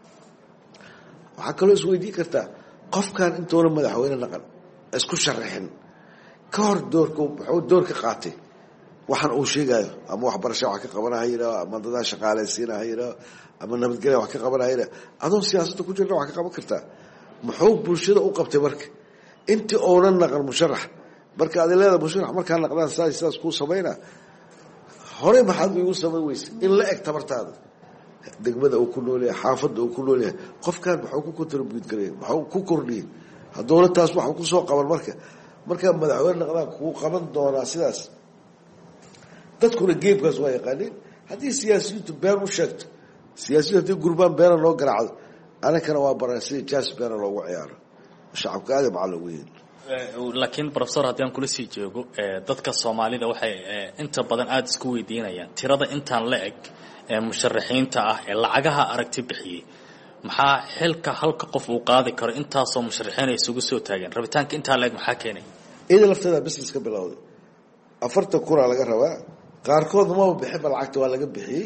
waxaa kaloo isweydiin kartaa qofkan intoona madaxweyne naqan isku sharaxin ka hor door ka qaatay waxaan uu sheegayo ama waxbarasho wax ka qabanaha yidhaho ama dadaa shaqaalaysiinaha yidhaho ama nabadgelya wax ka qabanaya yidhaho adoon siyaasadda ku jirna wax ka qaban kartaa muxuu bulshada u qabtay marka intii oonan naqan musharax marka adi leeda musharax markaa naqdaan sidaas kuu samaynaa horey maxaad igu samayn weyse in la eg tabartaada degmada uu ku noolyahay xaafadda uu ku noolyahay qofkan maxuu ku contribute gareeyay maxuu ku kordhiyey haddoona taas waxuu ku soo qaban markaa madaxweyne naqdaan kuu qaban doonaa sidaas dadkuna geebkaas waa yaqaaniin haddii siyaasiyiintu been u sheegto siyaasiyiintu haddii gurbaan beena loo garaacdo anankana waa baran sida jaas beena loogu ciyaaro shacabka aada macaa loogu yeeli laakiin professor haddii aan kula sii joogo dadka Soomaalida waxay inta badan aad isku weydiinayaan tirada intaan la eg ee musharaxiinta ah ee lacagaha aragti bixiyay maxaa xilka halka qof uu qaadi karo intaasoo musharaxiin ay isugu soo taageen rabitaanka intaa la eg maxaa keenay iyada lafteeda business ka bilowday 40 kun laga rabaa qaarkood ma bixin lacagta waa laga bixiyay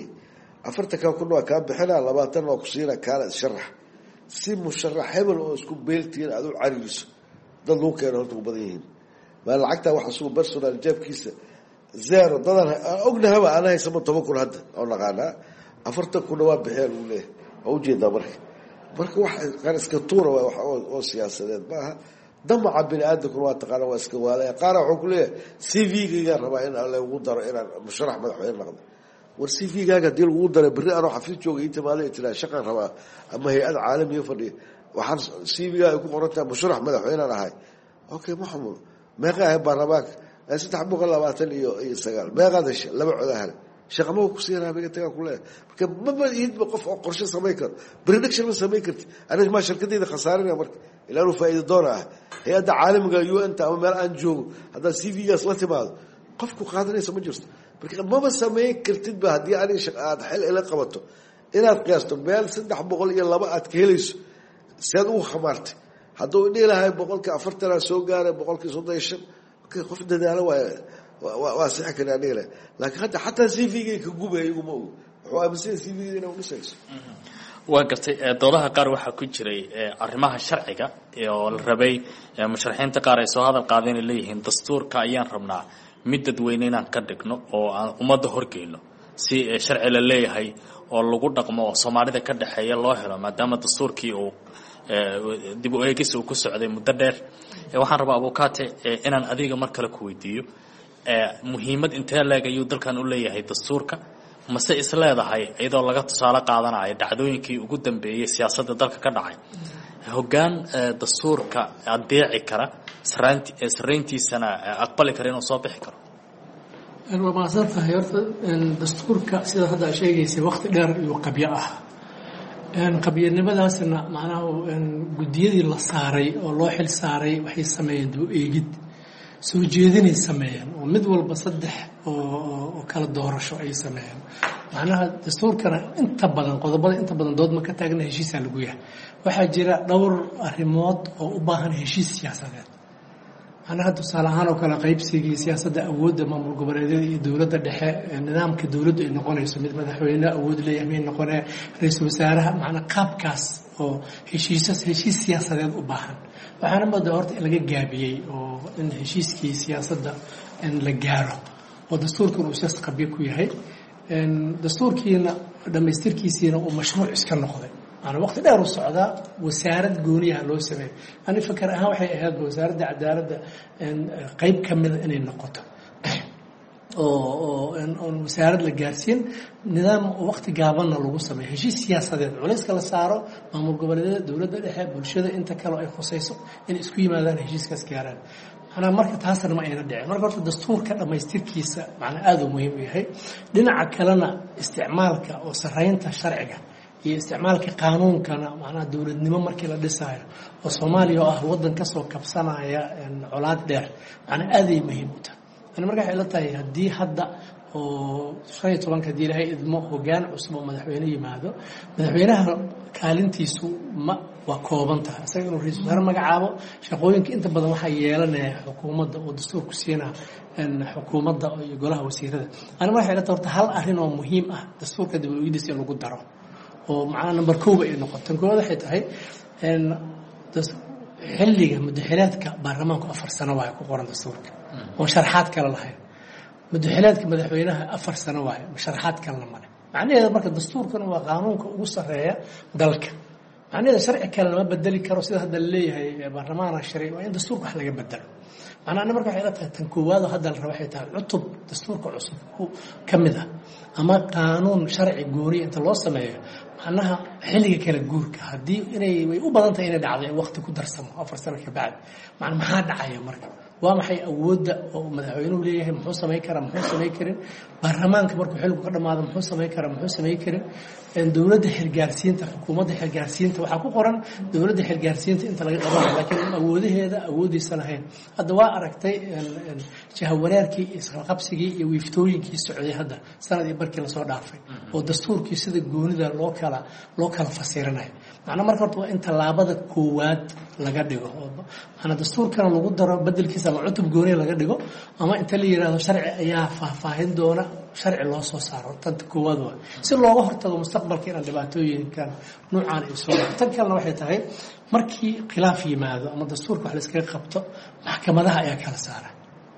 40 kun waa ka bixinaa 20 waa ku siina kaala sharax si musharax hebel oo isku beeltiin aad u cariiso dad loo keenay horta u badan yihiin ma lacagta waxa soo personal jabkiisa zero dadan ognahaba ana haysamo 10 kun hadda oo naqaana 40 kun waa bixiyay uu leeyahay oo jeeda marka wax qaar iska tuura wax oo siyaasadeed maaha damaca bini'aadamku waa taqaan waa iska waalay qaar wuxuu ku leeyahay CV-ga rabaa in alla ugu daro inaan musharax madaxweyne noqdo war CV-gaaga dil ugu daro bari aan xafiis jooga inta maaday tira shaqo rabaa ama hay'ad caalamiye fadhiya waxaan CV-gaaga ku qoranta musharax madaxweyne ahay okay maxmud meeqa ah baarlamaanka 320 iyo 9 meeqa dasha laba codahan shaqamo ku siina biga taga ku leeyahay marka ma idba qof oo qorshe sameyn karo prediction ma sameyn karti aniga ma shirkadayda khasaarinaya marka ilaa uu faa'iido doona hay'adda caalamiga UN ta ama meel aan joogo hada CV-gaas la timaado qofku qaadanaysa ma jirto marka ma sameyn kartid ba hadii aan shaqaad xil ila qabato inaad qiyaasto meel 302 aad ka helayso saad u khamaartay haduu dhiilahay 40 soo gaaray 35 qof dadaalo waa sax kana dhile laakiin hadda xataa CV-ga ka gubay iguma og wuxuu aaminsan CV-ga inuu dhisayso waa gartay doodaha qaar waxaa ku jiray arrimaha sharciga oo la rabay musharaxiinta qaar ay soo hadal qaadeen leeyihiin dastuurka ayaan rabnaa mid dadweyne inaan ka dhigno oo aan ummadda horgeeyno si sharci la leeyahay oo lagu dhaqmo oo Soomaalida ka dhaxeeya loo helo maadaama dastuurkii uu dib u eegis uu ku socday muddo dheer waxaan rabaa abukaate inaan adiga mar kale ku weydiiyo muhiimad intee leeg ayuu dalkan u leeyahay dastuurka mase isleedahay iyadoo laga tusaale qaadanayo dhacdooyinkii ugu dambeeyay siyaasadda dalka ka dhacay hoggaan dastuurka adeeci kara sarayntiisana aqbali kara inuu soo bixi karo waa maasantahay horta dastuurka sida hadda sheegaysay waqti dheer iyo qabyo ah qabyannimadaasna macnaha guddiyadii la saaray oo loo xil saaray waxay sameeyeen dib u eegid soo jeedinay sameeyeen oo mid walba 3 oo kala doorasho ay sameeyeen macnaha dastuurkana inta badan qodobada inta badan dood ma ka taagna heshiisa lagu yahay waxaa jira dhowr arrimood oo u baahan heshiis siyaasadeed macnaha tusaale ahaan oo kale qaybsigii siyaasadda awoodda maamul goboleedyada iyo dowladda dhexe nidaamka dowladdu ay noqonayso mid madaxweyne awood leeyahay mid noqonaya ra'iisul wasaaraha macnaha qaabkaas oo heshiis siyaasadeed u baahan waxaana moodaa horta in laga gaabiyey oo in heshiiskii siyaasadda in la gaaro oo dastuurkan uu siyaas qabyo ku yahay dastuurkiina dhamaystirkiisiina uu mashruuc iska noqday أنا وقت دار الصعداء وسارد جونيها لو سمع أنا فكر أها وحي هذا وسارد عدالة قيب كمل إن النقطة أو وسارد للجارسين نظام وقت جابنا لو سمع هشي سياسة ده وليس كلا صاروا مأمور قبل دولة ده يحب والشدة أنت كلا أي خصيصة إن إسكوي ماذا هشي كسكاران أنا مركز هاسر ما يندعي مركز الدستور كان ما يستير كيسة معنى هذا مهم هي لنا عكلنا استعمالك أو سرينت الشرعية iyo isticmaalka qaanuunkana macnaha dawladnimo markii la dhisayo oo Soomaaliya oo ah wadan ka soo kabsanaya colaad dheer macnaha aad ay muhiim u tahay ana markaa waxay la tahay hadii hadda oo 15 hadii ilaahay idmo hoggaan cusub oo madaxweyne yimaado madaxweynaha kaalintiisu ma waa kooban tahay isaga inuu ra'iisul wasaare magacaabo shaqooyinka inta badan waxa yeelanaya xukuumadda oo dastuurku siina xukuumadda iyo golaha wasiirada ana waxay la tahay hal arrin oo muhiim ah dastuurka dawladdiisa lagu daro ومعنا نمبر كوبا إنه قد تنقول هذا حتى هاي إن حلقة مدحلاتك برلمانك أفر سنوات كقرن دستورك وشرحات كلا لها مدحلاتك مدحوينها أفر سنوات وشرحات كلا لمنا معناه هذا مركز دستور كانوا قانونك وصرية دلك معناه هذا شرع كلا ما بدل كروسيد هذا اللي هي برلمان الشرعي وين دستورك حلقة بدل أنا مركز حيلتها تنكواد هذا الروحيتها عطب دستورك عصب هو كم ذا أما قانون شرعي جوري أنت الله سماه معناها حلقة كلا جورك هدي إني وبدنت إني دعوة وقت كدر سما أفر سنة كبعد معناه ما حد عاية مركز وما حي أود ومدحوينه ليه محوسة ما يكرم محوسة ما يكرم برلمان كبرك حلو قدر ما هذا محوسة ما يكرم محوسة ما يكرم إن دولة الحرجارسين حكومة الحرجارسين وحكوا قرن دولة الحرجارسين أنت لقيت أبغى لكن أوده هذا أودي سنتين الدواء ركتي شهوارك قبسي ويفتوين كي السعودية هذا سنة يبرك لصور عارفين والدستور كي سيد الجون ذا لوكال فسيرنا أنا مركبت وأنت لابد قوات لقدره أنا دستور كان موجود در بدل كيس ما عتب جوني لقدره أما أنت اللي يرى شرع يا فاهم دونا شرع الله صار تنتقوا ذا سير الله وحرت المستقبل كنا دبعتوين كان نوع عن إسرائيل تذكرنا واحد هاي مركي خلافي ماذا أما دستور كحلس كي خبطه محكمة لها يا كلا سارة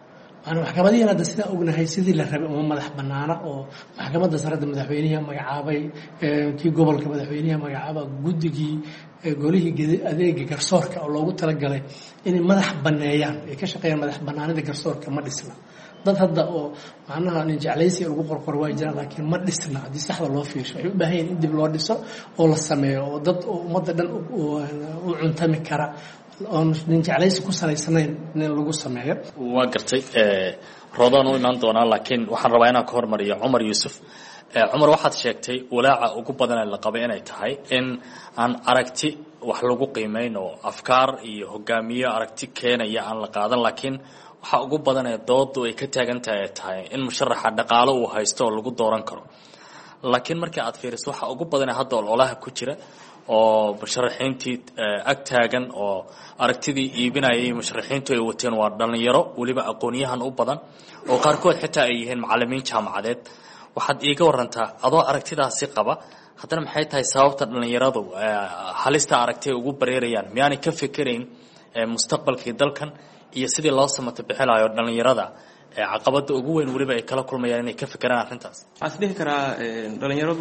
أنا محكمة دي أنا دستنا أقولنا هاي سيدي اللي ربي مدح بنانا أو محكمة دستنا مدحوينيها مجعابي كي قبل كمدحوينيها مجعابة جدكي قوليه أذيك جرسورك أو لو قلت لك قلي إني مدح بنايان كشقيا مدح بنانا ده جرسورك ما دسنا dad hadda oo macnaha in jeclaysi ugu qorqorwaa jiraan laakiin ma dhisna hadii saxda loo fiirsho waxay u baahan yihiin in dib loo dhiso oo la sameeyo oo dad ummadda dhan u cuntami kara oo nin jeclaysi ku salaysanayn in lagu sameeyo waa gartay roodaan u imaan doonaa laakiin waxaan rabaa inaan ka hormariyo Umar Yusuf Umar waxaad sheegtay walaaca ugu badan ee la qabo inay tahay in aan aragti wax lagu qiimeyno afkaar iyo hogaamiye aragti keenaya aan la qaadan laakiin waxa ugu badan ee doodu ay ka taagan tahay in musharaxa dhaqaale uu haysto oo lagu dooran karo laakiin markii aad fiiriso waxa ugu badan hadda ololaha ku jira oo musharaxiintii ag taagan oo aragtidii iibinayay musharaxiintu ay wateen waa dhalinyaro waliba aqoonyahan u badan oo qaarkood xitaa ay yihiin macallimiin jaamacadeed waxaad iiga warantaa adoo aragtidaasi qaba haddana maxay tahay sababta dhalinyaradu halista aragtay ugu bareerayaan miyaanay ka fikirayn mustaqbalkii dalkan iyo sidii loo samato bixilayo dhalinyarada caqabada ugu weyn waliba ay kala kulmayaan inay ka fikiraan arrintaas waxaan dhihi karaa dhalinyaradu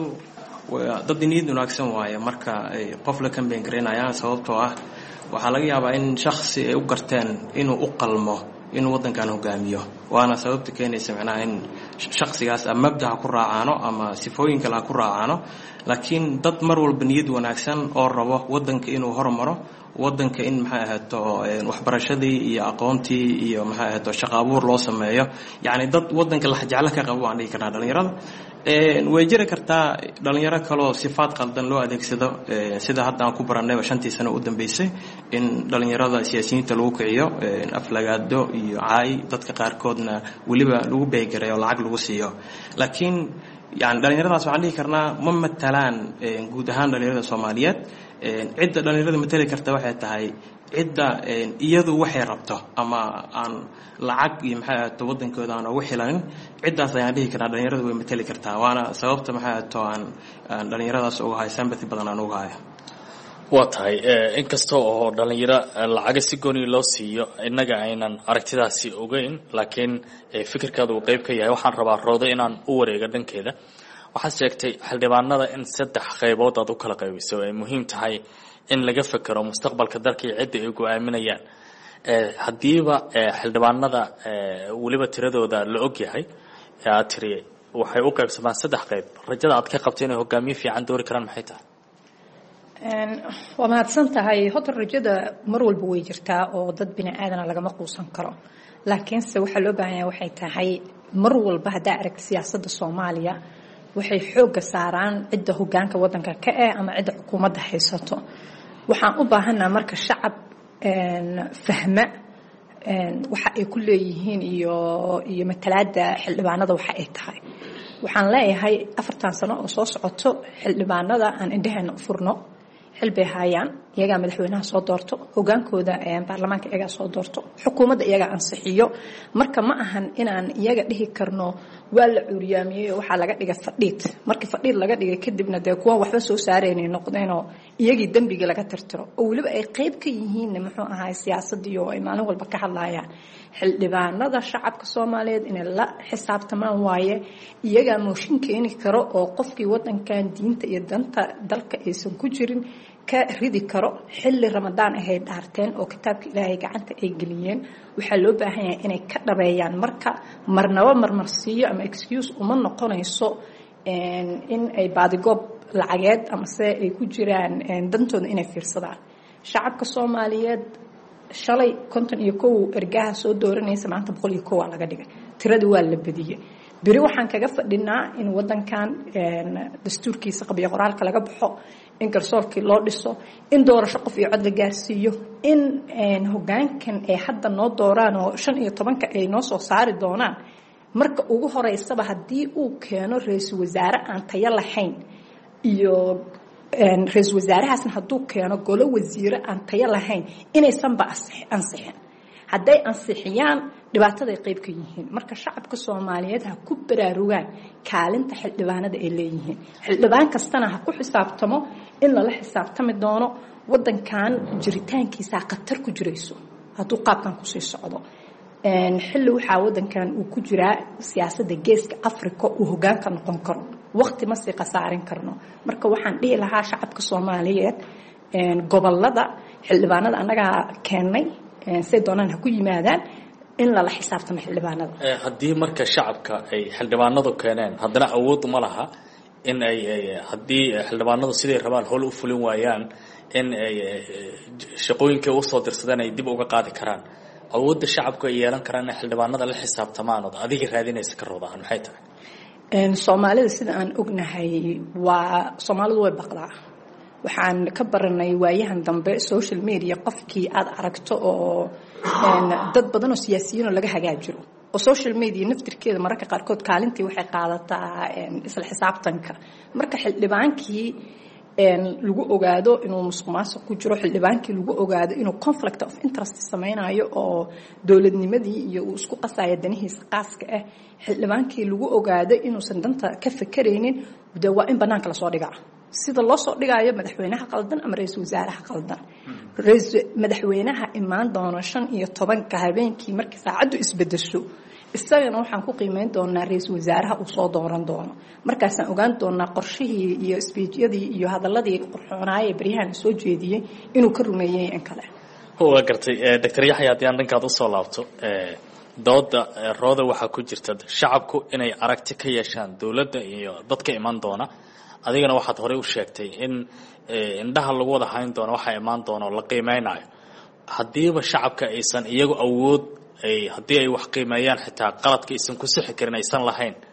dad niyad wanaagsan waaye marka ay qof la campaign gareynayaan sababtoo ah waxaa laga yaabaa in shakhsi ay u garteen inuu u qalmo inuu wadankan hogaamiyo waana sababta keenaysa macnaha in shakhsigaas ama mabdaha ku raacaano ama sifooyin kale ku raacaano laakiin dad mar walba niyad wanaagsan oo rabo wadanka inuu horumaro wadanka in maxay ahaato waxbarashadii iyo aqoontii iyo maxay ahaato shaqo abuur loo sameeyo yaani dad wadanka la jecel ka qabo aan dhigi karnaa dhalinyarada way jiri kartaa dhalinyaro kaloo sifaad qaldan loo adeegsado sida hadda aan ku barannayba 5 sano u dambeysay in dhalinyarada siyaasiyiinta lagu kiciyo aflagaado iyo caay dadka qaarkoodna weliba lagu beegaray oo lacag lagu siiyo laakiin yani dhalinyaradaas waxaan dhihi karnaa ma matalaan guud ahaan dhalinyarada Soomaaliyeed cidda dhalinyarada matali karta waxay tahay cidda iyadu waxay rabto ama aan lacag iyo maxay ahayd wadankooda aan ugu xilanin ciddaas ayaan dhihi karnaa dhalinyarada way matali kartaa waana sababta maxay ahayd aan dhalinyaradaas uga hay sympathy badan aan uga hayo waa tahay inkastoo oo dhalinyaro lacaga si gooni loo siiyo innaga aynan aragtidaasi ogeyn laakiin fikirkaadu uu qayb ka yahay waxaan rabaa Roodo inaan u wareego dhankeeda waxaad sheegtay xildhibaanada in 3 qaybood aad u kala qaybiso ay muhiim tahay in laga fakaro mustaqbalka dalka iyo cidda ay go'aaminayaan hadiiba xildhibaanada waliba tiradooda la og yahay aad tiri waxay u qaybsamaan 3 qayb rajada aad ka qabtay inay hogaamiye fiican doori karaan maxay tahay waa mahadsan tahay horta rajada mar walba way jirtaa oo dad bini aadana lagama quusan karo laakiinse waxaa loo baahan yahay waxay tahay mar walba haddaa aragti siyaasadda Soomaaliya waxay xooga saaraan cidda hogaanka wadanka ka ama cidda xukuumadda haysato waxaan u baahanaa marka shacab fahma waxa ay ku leeyihiin iyo matalaada xildhibaanada waxa ay tahay waxaan leeyahay 4 sano oo soo socoto xildhibaanada aan indhaheena u furno xilbay hayaan iyaga madaxweynaha soo doorto hogaankooda baarlamaanka iyaga soo doorto xukuumadda iyaga ansixiyo marka ma ahan inaan iyaga dhihi karno waa la cuuriyaamiyay waxa laga dhigay fadhiid markii fadhiid laga dhigay kadibna de kuwa waxba soo saareenay noqdeenoo iyagii dambiga laga tirtiro oo waliba ay qayb ka yihiin muxuu ahaay siyaasadii oo ay maalin walba ka hadlayaan xildhibaanada shacabka Soomaaliyeed in la xisaabtamaan waaye iyaga mooshin keeni karo oo qofkii wadankan diinta iyo danta dalka aysan ku jirin ka ridi karo xilli Ramadaan ay dhaarteen oo kitaabka Ilaahay gacanta ay geliyeen waxa loo baahan yahay inay ka dhabeeyaan marka marnaba marmarsiyo ama excuse uma noqonayso in ay baadigoob lacageed ama se ay ku jiraan dantooda inay fiirsadaan shacabka Soomaaliyeed shalay 51 ergaha soo dooranaysa maanta 101 laga dhigay tiradu waa la badiyay bari waxaan kaga fadhinaa in wadankan dastuurkiisa qabiyo qoraalka laga baxo in garsoorkii loo dhiso in doorasho qof iyo cod la gaarsiiyo in hogaankan ay hadda noo dooraan oo 15 ay noo soo saari doonaan marka ugu horeysaba hadii uu keeno ra'iisul wasaare aan tayo lahayn iyo ra'iisul wasaarahaasna haduu keeno golo wasiire aan tayo lahayn inaysan ba ansixin hadday ansixiyaan dhibaatada ay qayb ka yihiin marka shacabka Soomaaliyeed ha ku baraarugaan kaalinta xildhibaanada ay leeyihiin xildhibaan kastana ha ku xisaabtamo in la xisaabtami doono wadankan jiritaankiisa qatar ku jirayso haduu qaabkan ku sii socdo xilli waxa wadankan uu ku jiraa siyaasadda geeska Afrika uu hogaanka noqon karo waqti ma sii qasaarin karno marka waxaan dhihi lahaa shacabka Soomaaliyeed gobolada xildhibaanada anaga keenay say doonaan ha ku yimaadaan in la xisaabtamo xildhibaanada hadii marka shacabka ay xildhibaanadu keeneen haddana awood uma laha in ay hadii xildhibaanadu siday rabaan howl u fulin waayaan in ay shaqooyinka u soo dirsadaan ay dib uga qaadi karaan awoodda shacabku ay yeelan karaan xildhibaanada la xisaabtamaan oo adiga raadinaysa ka roodaan maxay tahay Soomaalida sida aan ognahay waa Soomaalidu way baqdaa waxaan ka baranay waayahan dambe social media qofkii aad aragto oo dad badan oo siyaasiyiin oo laga hagaajiro oo social media naftirkeeda mararka qaarkood kaalintii waxay qaadataa isla xisaabtanka marka xildhibaankii lagu ogaado inuu musuqmaasuq ku jiro xildhibaankii lagu ogaado inuu conflict of interest sameeyo oo dawladnimadii iyo uu isku qasayo danihiisa qaaska ah xildhibaankii lagu ogaado inuusan danta ka fakareynin waa in banaanka la soo dhigaa sida loo soo dhigayo madaxweynaha qaldan ama ra'iisul wasaaraha qaldan madaxweynaha imaan doono 15 habeenkii markii saacadu isbedesho isagana waxaan ku qiimeyn doonaa ra'iisul wasaaraha uu soo dooran doono markaasaan ogaan doonaa qorshihii iyo speech-yadii iyo hadaladii qurxoonaayay bariyahan soo jeediyay inuu ka rumeeyay in kale waa gartay Dr. Yaxya hadii aan dhankaad u soo laabto dooda Roodo waxa ku jirta shacabku inay aragti ka yeeshaan dawladda iyo dadka iman doona adigana waxaad hore u sheegtay in indhaha lagu wada hayn doono waxa imaan doono la qiimeynayo hadiiba shacabka aysan iyagu awood hadii ay wax qiimeeyaan xitaa qaladka aysan ku sixi karin aysan lahayn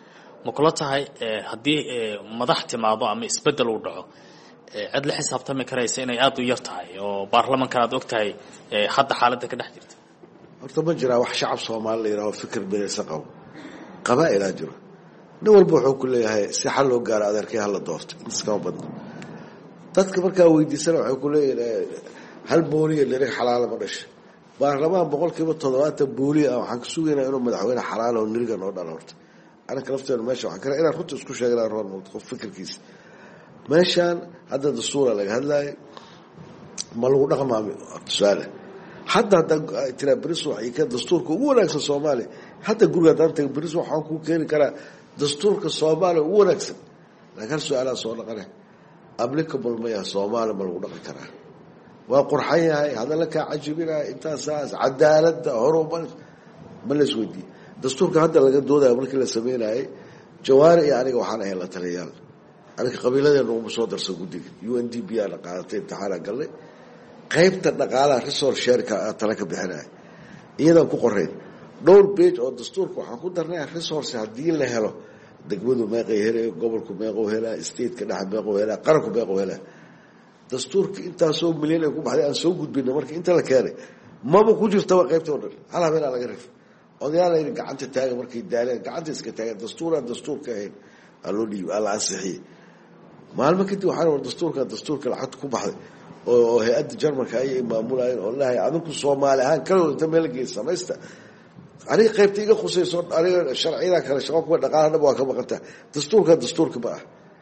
ma kula tahay haddii madax timaado ama isbeddel uu dhaco cid la xisaabtami karaysa inay aada u yar tahay oo baarlamankan aad og tahay hadda xaaladda ka dhex jirta? horta ma jiraa wax shacab soomaali la yidhaho fikir bedaysa qabo qabaa'ilaa jiro nin walba wuxuu ku leeyahay si xal loo gaaro adeerkay hala doorto intaas kama badno dadka markaa weydiisana waxay ku leeyihin hal booliya lirig xalaala ma dhasha baarlamaan 70% booliya ah waxaan ka sugaynaa inuu madaxweyne xalaala oo niriga noo dhalo horta anaka lafteenu meesha waxaan kale inaan runta isku sheegnaa roor muuqdo qof fikirkiisa meeshaan hadda dastuura laga hadlayo ma lagu dhaqmaami tusaale hadda tira beris waxay ka dastuurka ugu wanaagsan Soomaaliya hadda guriga danta beris waxaan ku keeni karaa dastuurka Soomaaliya ugu wanaagsan laakiin su'aalaha soo dhaqanay applicable ma yahay Soomaaliya ma lagu dhaqan karaa waa qurxan yahay hadalla ka cajibinaa intaas cadaaladda horumar ma la isweydiin dastuurka hadda laga doodayo markii la sameeyay jawaari iyo aniga waxaan ahay la taliyaal aniga qabiiladeena ugu soo darsan guddiga UNDP la qaadatay imtixaan galay qaybta dhaqaalaha resource share-ka tala ka bixinay iyadoo ku qoreen dhowr page oo dastuurka waxaan ku darnay resource haddii la helo degmadu meeqay helay gobolku meeqoo helay state-ka dhexe meeqoo helay qaranku meeqoo helay dastuurka intaasoo milyan ay ku baxday aan soo gudbina markii inta la keenay maba ku jirtaba qaybta oo dhan hal habeen laga rif odayaal ay gacanta taagan markii daaleen gacanta iska taagan dastuurka ahayn aloo dhiib ala ansixiyay maalmo kadib waxaan dastuurka lacagta ku baxday oo hay'adda Jarmalka ay maamulayeen oo lahayd adinku Soomaali ahaan kala inta meel gees samaysta aniga qaybta iga khusayso aniga sharciga kale shaqo ku dhaqaalaha waa ka maqanta dastuurka ba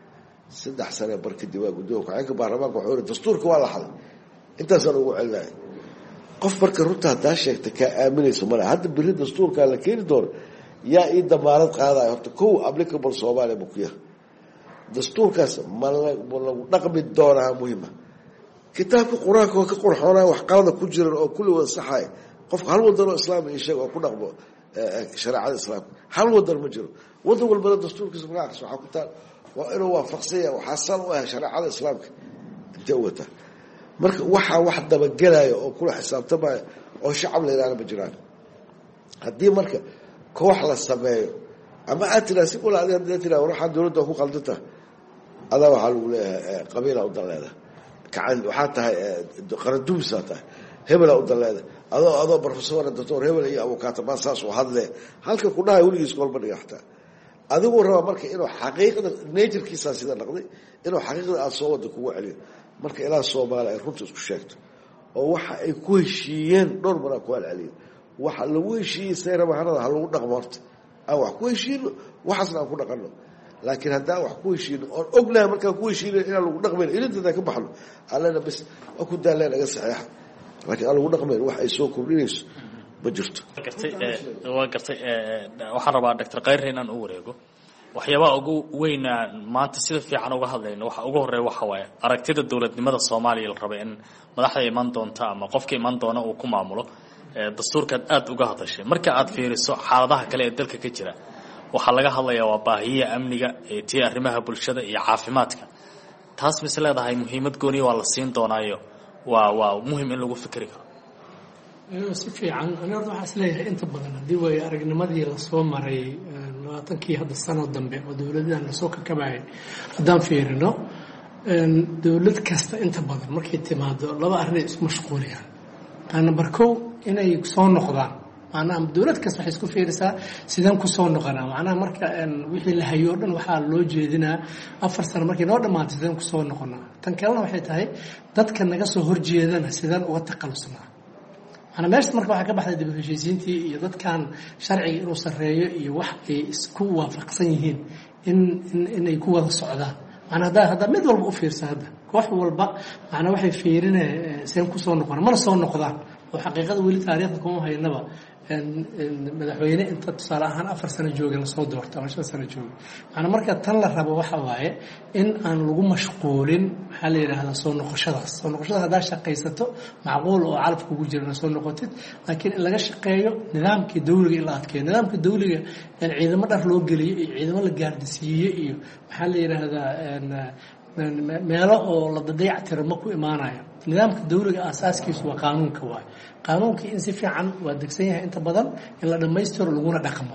3 sano barkadii waa gudooga kaanka baarlamaanka wuxuu yiri dastuurka waa la xalay intaas aan ugu celnay qof marka runta hadaa sheegta ka aaminayso ma hadda biri dastuurka la keeni doono yaa ii damaanad qaaday horta koow applicable Soomaaliya bukiya dastuurkaas ma lagu dhaqmi doonaa muhiima kitaabka quraanka oo ka qurxoonaa wax qalad ku jira oo kulli wada saxay qof hal wadan oo islaam iyo sheeg oo ku dhaqmo shariicada islaamka hal wadan ma jiro wadan walba dastuurkiisa magaciisa waxa ku taal waa inuu waafaqsanya waxa sal u ah shariicada islaamka inta wata marka wax daba galaayo oo kula xisaabtamay oo shacab leeyahay ma jiraan hadii marka koox la sameeyo ama atraasi kula adeertira waxa dawladda ku qaldanta adaa waxa lagu leeyahay qabiila u daleeda kacan waxa tahay qaranduumsa tahay hebela u daleeda adoo professor doctor hebel iyo abukaata ma saas u hadle halka ku dhahay waligiis kolba dhigta adigu raba marka inuu xaqiiqada nature-kiisa sida noqday inuu xaqiiqada aad soo wada kugu celiyo marka ilaa Soomaaliya ay runta isku sheegto oo waxa ay ku heshiiyeen dhowr mar ku celiyo waxa lagu heshiiyay seerabahanada ha lagu dhaqmo horta aan wax ku heshiino waxaasna aan ku dhaqano laakiin hadaa wax ku heshiino oo ognahay marka ku heshiino in lagu dhaqmo ilaa ka baxno allana bas ku daaleen laga saxiix laakiin lagu dhaqmo wax ay soo kordhinayso ma jirto waa gartay waxaan rabaa Dr. Khayr inaan u wareego waxyaabaha ugu weyn maanta sida fiican uga hadlayno waxa ugu horeeya waxa waaye aragtida dawladnimada Soomaaliya la rabo in madaxda iman doonta ama qofka iman doona uu ku maamulo dastuurkan aad uga hadashay marka aad fiiriso xaaladaha kale ee dalka ka jira waxa laga hadlayaa waa baahiyaha amniga ee arrimaha bulshada iyo caafimaadka taas misleedahay muhiimad gooni waa la siin doonaayo waa muhiim in lagu fikri karo si fiican aniga waxa isleeyahay inta badan hadii way aragnimadii la soo maray 20kii hadda sano dambe oo dawladdan la soo kakabay hadaan fiirino dawlad kasta inta badan markay timaado laba arrin isku mashquuliyaan number 1 inay soo noqdaan macnaha dawlad kasta waxay isku fiirisaa sidaan ku soo noqonaa macnaha marka wixii la hayo dhan waxa loo jeedinaa 4 sano markii noo dhamaatay sidaan ku soo noqonaa tan kalena waxay tahay dadka naga soo horjeedana sidaan uga taqalusnaa أنا ماشي مركب حاجة بحث دي بفشيسينتي يضد كان شرعي إنه سرية يوح إسكوا فقسينهن إن يكون هذا الصعداء أنا هذا مدول بأفير هذا كوح والبق أنا واحد فيرنا سينكو صون نقطة ما صون نقطة وحقيقة ولي تاريخكم هاي النبأ madaxweyne inta tusaale ahaan 4 sano joogay la soo doortay ama 5 sano joogay ana marka tan la rabo waxa waaye in aan lagu mashquulin waxa la yiraahdaa soo noqoshada hadaa shaqaysato macquul oo calaf kugu jirna soo noqotid laakiin in laga shaqeeyo nidaamkii dawliga in la adkeeyo nidaamka dawliga in ciidamo dhar loo geliyo iyo ciidamo la gaardisiiyo iyo waxa la yiraahdaa meelo oo la dadeectirmo ku imaanayo nidaamka dawliga asaaskiisu waa qaanuunka waay qaanuunka in si fiican waa degsan yahay inta badan in la dhameystiro laguna dhaqmo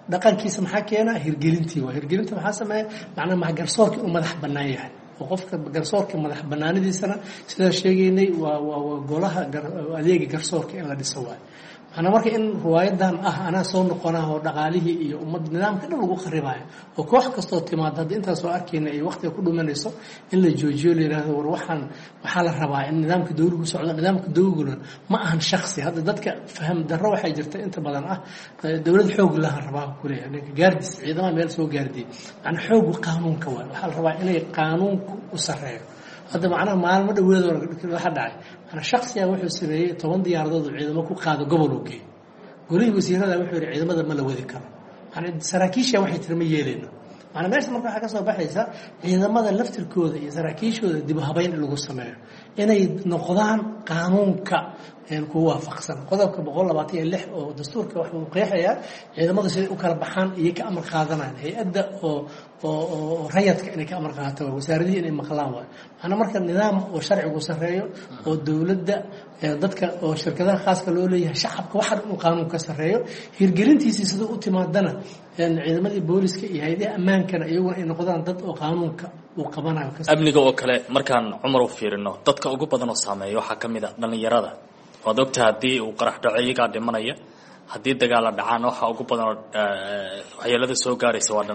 dhaqankiisa maxaa keena hirgelintii waa hirgelinta maxaa sameeya macnaha garsoorkii uu madax bannaan yahay oo qofka garsoorka madax bannaanidiisana sidaa sheegaynay waa golaha adeega garsoorka in la dhiso waayo macnaa marka in riwaayadan anaa soo noqonaa oo dhaqaalihii iyo ummad nidaamka dhan lagu kharibayo oo koox kastoo timaado hadda intaas soo arkayna ay waqtiga ku dhumanayso in la joojiyo la yidhaahdo war waxaa la rabaa in nidaamka dawligu socdo nidaamka dawliguna ma ahan shaksi hadda dadka faham darro waxay jirta inta badan dowlad xoog lahan rabaa kuleeyahay ninka gaardis ciidamada meel soo gaardiyay macnaa xoogu qaanuunka waay waxaa la rabaa inay qaanuunku u sarreeyo hadda macnaha maalmo dhaweed waxa dhacay macnaa shaksiga wuxuu sameeyey 10 diyaaradood oo ciidamo ku qaado gobol oo geey golihii wasiirada wuxuu yidhi ciidamada ma la wadi karo macnaa saraakiisha waxay tiri ma yeelayno macnaa meesha marka waxaa ka soo baxaysa ciidamada laftirkooda iyo saraakiishooda dib u habayn in lagu sameeyo inay noqdaan qaanuunka ku waafaqsan qodobka 126 oo dastuurka waxa uu qeexayaa ciidamada siday u kala baxaan iyo ka amar qaadanayaan hay'adda oo rayadka inay ka amar qaadato wasaaradii inay maqlaan waa ana marka nidaam oo sharcigu sareeyo oo dawladda dadka oo shirkadaha khaaska loo leeyahay shacabka waxa uu qaanuunka sareeyo hirgelintiisa sida u timaadana ciidamadii booliska iyo hay'adaha ammaankana iyaguna ay noqdaan dad oo qaanuunka uu qabanayo amniga oo kale markaan cumar u fiirino dadka ugu badan oo saameeyo waxa kamid ah dhalinyarada oo doctor hadii uu qarax dhaco iyaga dhimanaya hadii dagaal dhacaan waxa ugu badan waxyeelada soo gaaraysa waa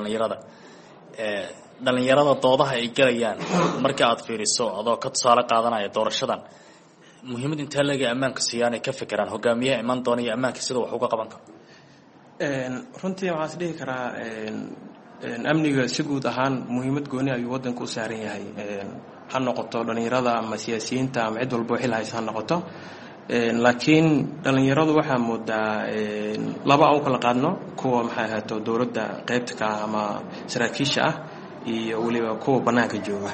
dhalinyarada doodaha ay galayaan marka aad fiiriso adoo ka tusaale qaadanaya doorashadan muhiimad inta laga ammaanka siyaanay ka fikiraan hogaamiyaha iman doonaya ammaanka sida wax uga qaban karo runtii waxaan is dhihi karaa amniga si guud ahaan muhiimad gooni ayuu wadanku u saaran yahay ha noqoto dhalinyarada ama siyaasiyiinta ama cid walba xil haysa ha noqoto laakiin dhalinyaradu waxaa moodaa laba aan u kala qaadno kuwa maxay ahaato dowladda qaybta ka ama saraakiisha ah iyo waliba kuwa banaanka jooga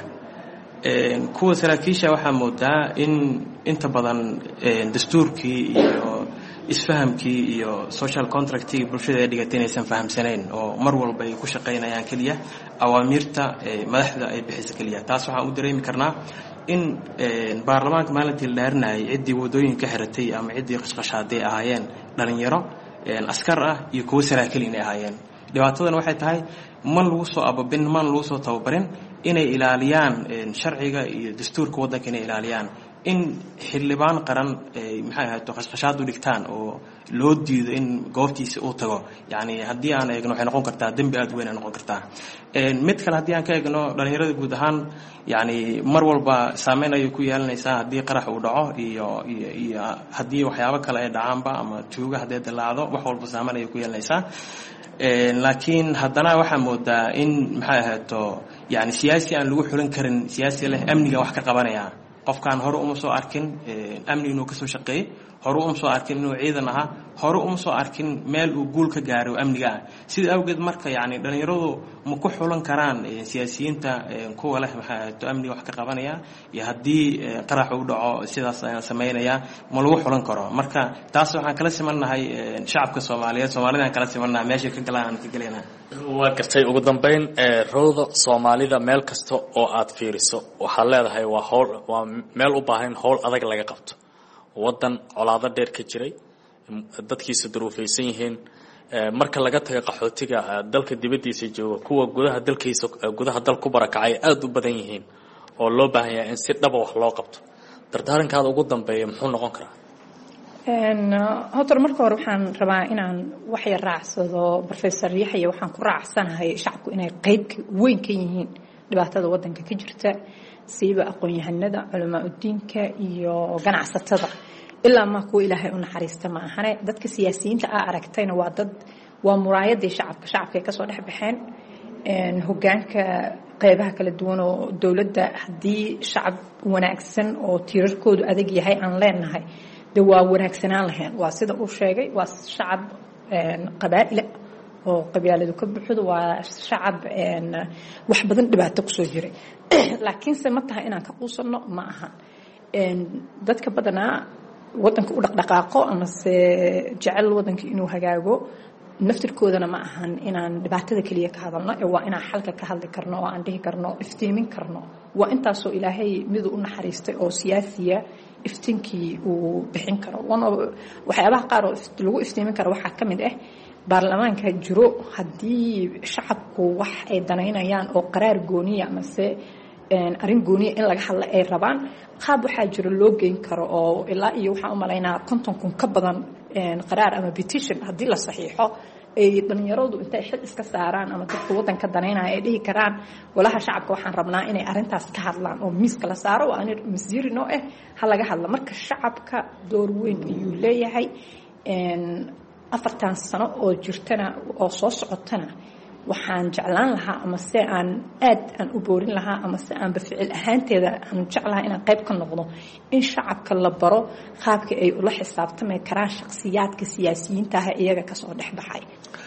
kuwa saraakiisha waxaa moodaa in inta badan dastuurkii iyo isfahamkii iyo social contractii bulshada ay dhigatay inaysan fahamsanayn oo mar walba ay ku shaqaynayaan kaliya awaamirta madaxda ay bixisa kaliya taas waxaan u dareemi karnaa in baarlamaanka maalintii la dhaarinayay ciddii wadooyinka xiratay ama ciddii qashqashaaday ahaayeen dhalinyaro askar ah iyo kuwa saraakiil inay ahaayeen dhibaatadana waxay tahay man lagu soo ababin man lagu soo tababarin inay ilaaliyaan sharciga iyo dastuurka waddanka inay ilaaliyaan in xildhibaan qaran maxay ahaato qashqashaad u dhigtaan oo loo diido in goobtiisa uu tago yani haddii aan eegno waxay noqon kartaa dembi aad weyn ay noqon kartaa mid kale haddii aan ka eegno dhalinyarada guud ahaan yani mar walba saameyn ayay ku yeelanaysaa haddii qarax uu dhaco iyo haddii waxyaabo kale ay dhacaanba ama tuuga haddii dilaacdo wax walba saameyn ayay ku yeelanaysaa laakiin haddana waxaa moodaa in maxay ahaato yani siyaasi aan lagu xulin karin siyaasi leh amniga wax ka qabanaya qofkaan hore uma soo arkin amni inuu ka soo shaqeeyay hore uma soo arkin inuu ciidan ahaa hore uma soo arkin meel uu guul ka gaaray amniga ah sida awgeed marka yani dhalinyaradu ma ku xulan karaan siyaasiyiinta kuwa leh maxay ahaato amniga wax ka qabanaya iyo haddii qarax uu dhaco sidaas ayaan sameynaya ma lagu xulan karo marka taas waxaan kala simannahay shacabka Soomaaliyeed Soomaalida kala simannahay meesha ka galaan ka galena waa gartay ugu dambeyn rooda Soomaalida meel kasta oo aad fiiriso waxa leedahay waa meel u baahan howl adag laga qabto wadan colaado dheer ka jiray dadkiisa duruufaysan yihiin marka laga tago qaxootiga dalka dibadiisa jooga kuwa gudaha dal ku barakacay aad u badan yihiin oo loo baahan yahay in si dhab wax loo qabto dardaarankaada ugu dambeeya muxuu noqon karaa horta marka hore waxaan rabaa inaan wax yar raacsado professor Yaxya waxaan ku raacsanahay shacabku inay qayb weyn ka yihiin dhibaatada wadanka ka jirta siiba aqoon-yahanada culamaa diinka iyo ganacsatada ilaa ma ku ilaahay u naxariista ma ahane dadka siyaasiyiinta aragtayna waa muraayadii shacabka ka soo dhex baxeen hoggaanka qaybaha kala duwan oo dawladda hadii shacab wanaagsan oo tiirarkoodu adag yahay aan leenahay waa wanaagsanaan lahayn waa sida uu sheegay waa shacab qabaa'il oo qabyaaladu ka buuxdo waa shacab wax badan dhibaato ku soo jiray laakiin se ma tahay inaan ka quusano ma aha dadka badanaa wadanka u dhaqdhaqaaqo ama se jecel wadanka inuu hagaago naftirkoodana ma ahan inaan dhibaatada kaliya ka hadalno ee waa inaan xalka ka hadli karno oo aan dhihi karno iftiimin karno waa intaasoo ilaahay mid u naxariistay oo siyaasiya iftiinkii uu bixin karo waxyaabaha qaar oo lagu iftiimin karo waxaa ka mid ah baarlamaanka jiro haddii shacabku wax ay danaynayaan oo qaraar gooniya amase arrin gooniya in laga hadla ay rabaan qaab waxaa jiro loo geyn karo oo ilaa iyo waxaan u malaynaa 50 kun ka badan qaraar ama petition haddii la saxiixo ay dhalinyaradu intay xil iska saaraan ama dadka wadanka danaynaya ay dhihi karaan golaha shacabka waxaan rabnaa inay arrintaas ka hadlaan oo miiska la saaro waa in masiirino ha laga hadla marka shacabka door weyn ayuu leeyahay 4 sano oo jirtana oo soo socotana waxaan jeclaan lahaa ama se aan u boorin lahaa ama se aan ficil ahaanteeda aan jeclahay inaan qayb ka noqdo in shacabka la baro qaabka ay ula xisaabtami karaan shakhsiyaadka siyaasiyiinta ah iyaga ka soo dhexbaxay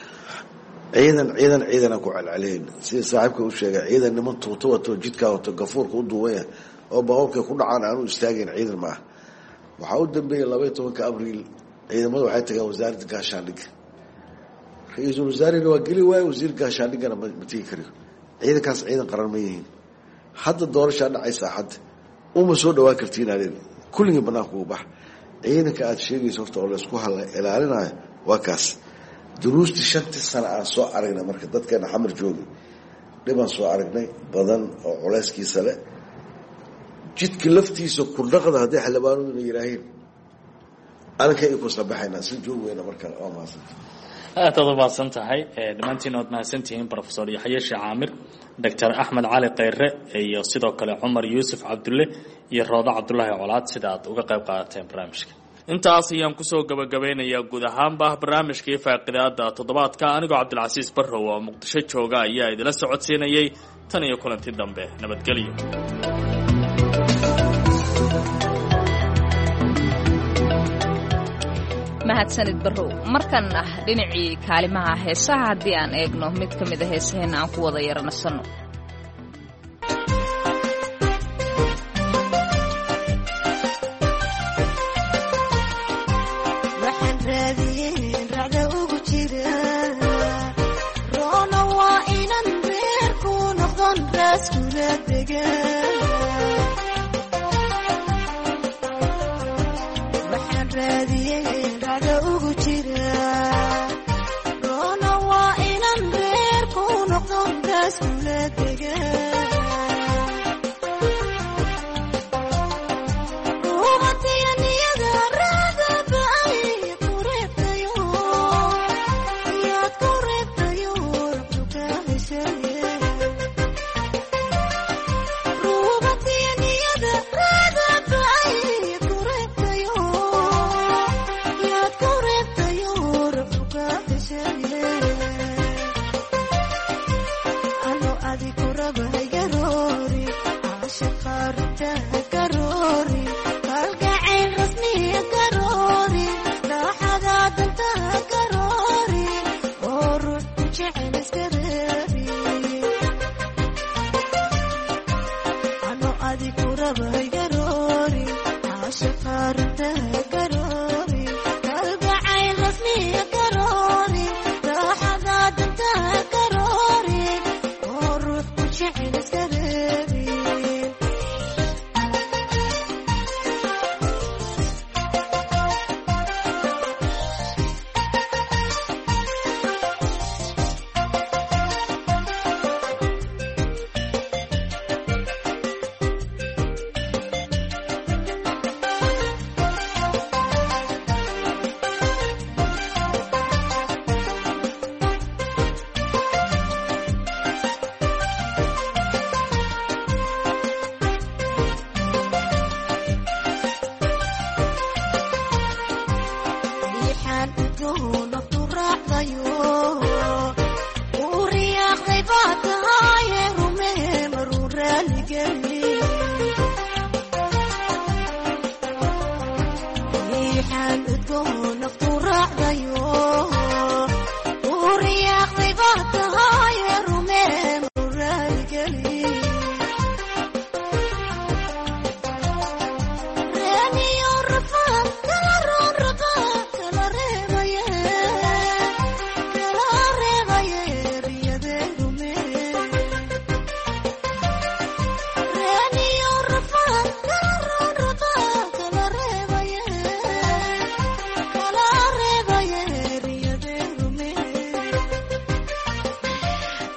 ciidan ku celceleyn sida saaxiibka uu sheegay ciidan niman tuuto wato jidka wato gafuurka u duwaya oo baabuurka ku dhacaan aanu istaagin ciidan ma waxa uu dambeeyay 12 abriil ciidamadu waxay tagaan wasaaradda gaashaandhigga ra-iisul wasaarena waa geli waayo wasiir gaashaandhiggana ma tegi kariyo ciidankaas ciidan qaran ma yihiin hadda doorashaa dhacaysa hadda uma soo dhawaan kartiin adeen kulligii banaanka ugu bax ciidanka aad sheegayso horta oo laysku ilaalinayo waa kaas duruustii 5 sano aan soo aragnay marka dadkeena xamar joogi dhibaan soo aragnay badan oo culeyskiisa leh jidka laftiisa ku dhaqda haddii xildhibaanadu yiraahdeen anaka ku sabaxayna si joogayna marka oo maasan aad u mahadsan tahay dhamaantiin ood mahadsantihiin professor Yaxye Shaamir Dr. Axmed Cali Khayre iyo sidoo kale Cumar Yuusuf Cabdulle iyo Rooda Cabdullaahi Colaad sida aad uga qayb qaadateen barnaamijka intaas ayaan ku soo gabagabeynayaa guud ahaanba barnaamijkii faaqidaada toddobaadka anigoo Cabdilcasiis Barrow oo Muqdisho jooga ayaa idila socodsiinayay tan iyo kulanti dambe nabadgelyo mahadsanid Barrow markan dhinacii kaalimaha heesaha haddii aan eegno mid ka mid ah heesaheena aan ku wada yaranasano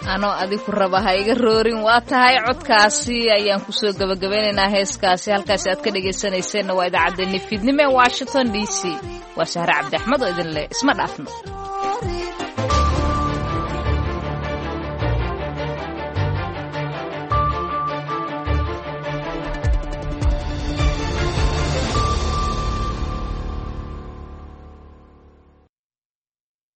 anoo adiku raba ha iga roorin waa tahay codkaasi ayaan kusoo gabagabeynaynaa heeskaasi halkaasi aad ka dhegaysanayseena waa idaacaddeeni fiidnimo ee Washington DC waa Sahra Cabdi Axmed oo idin leh isma dhaafno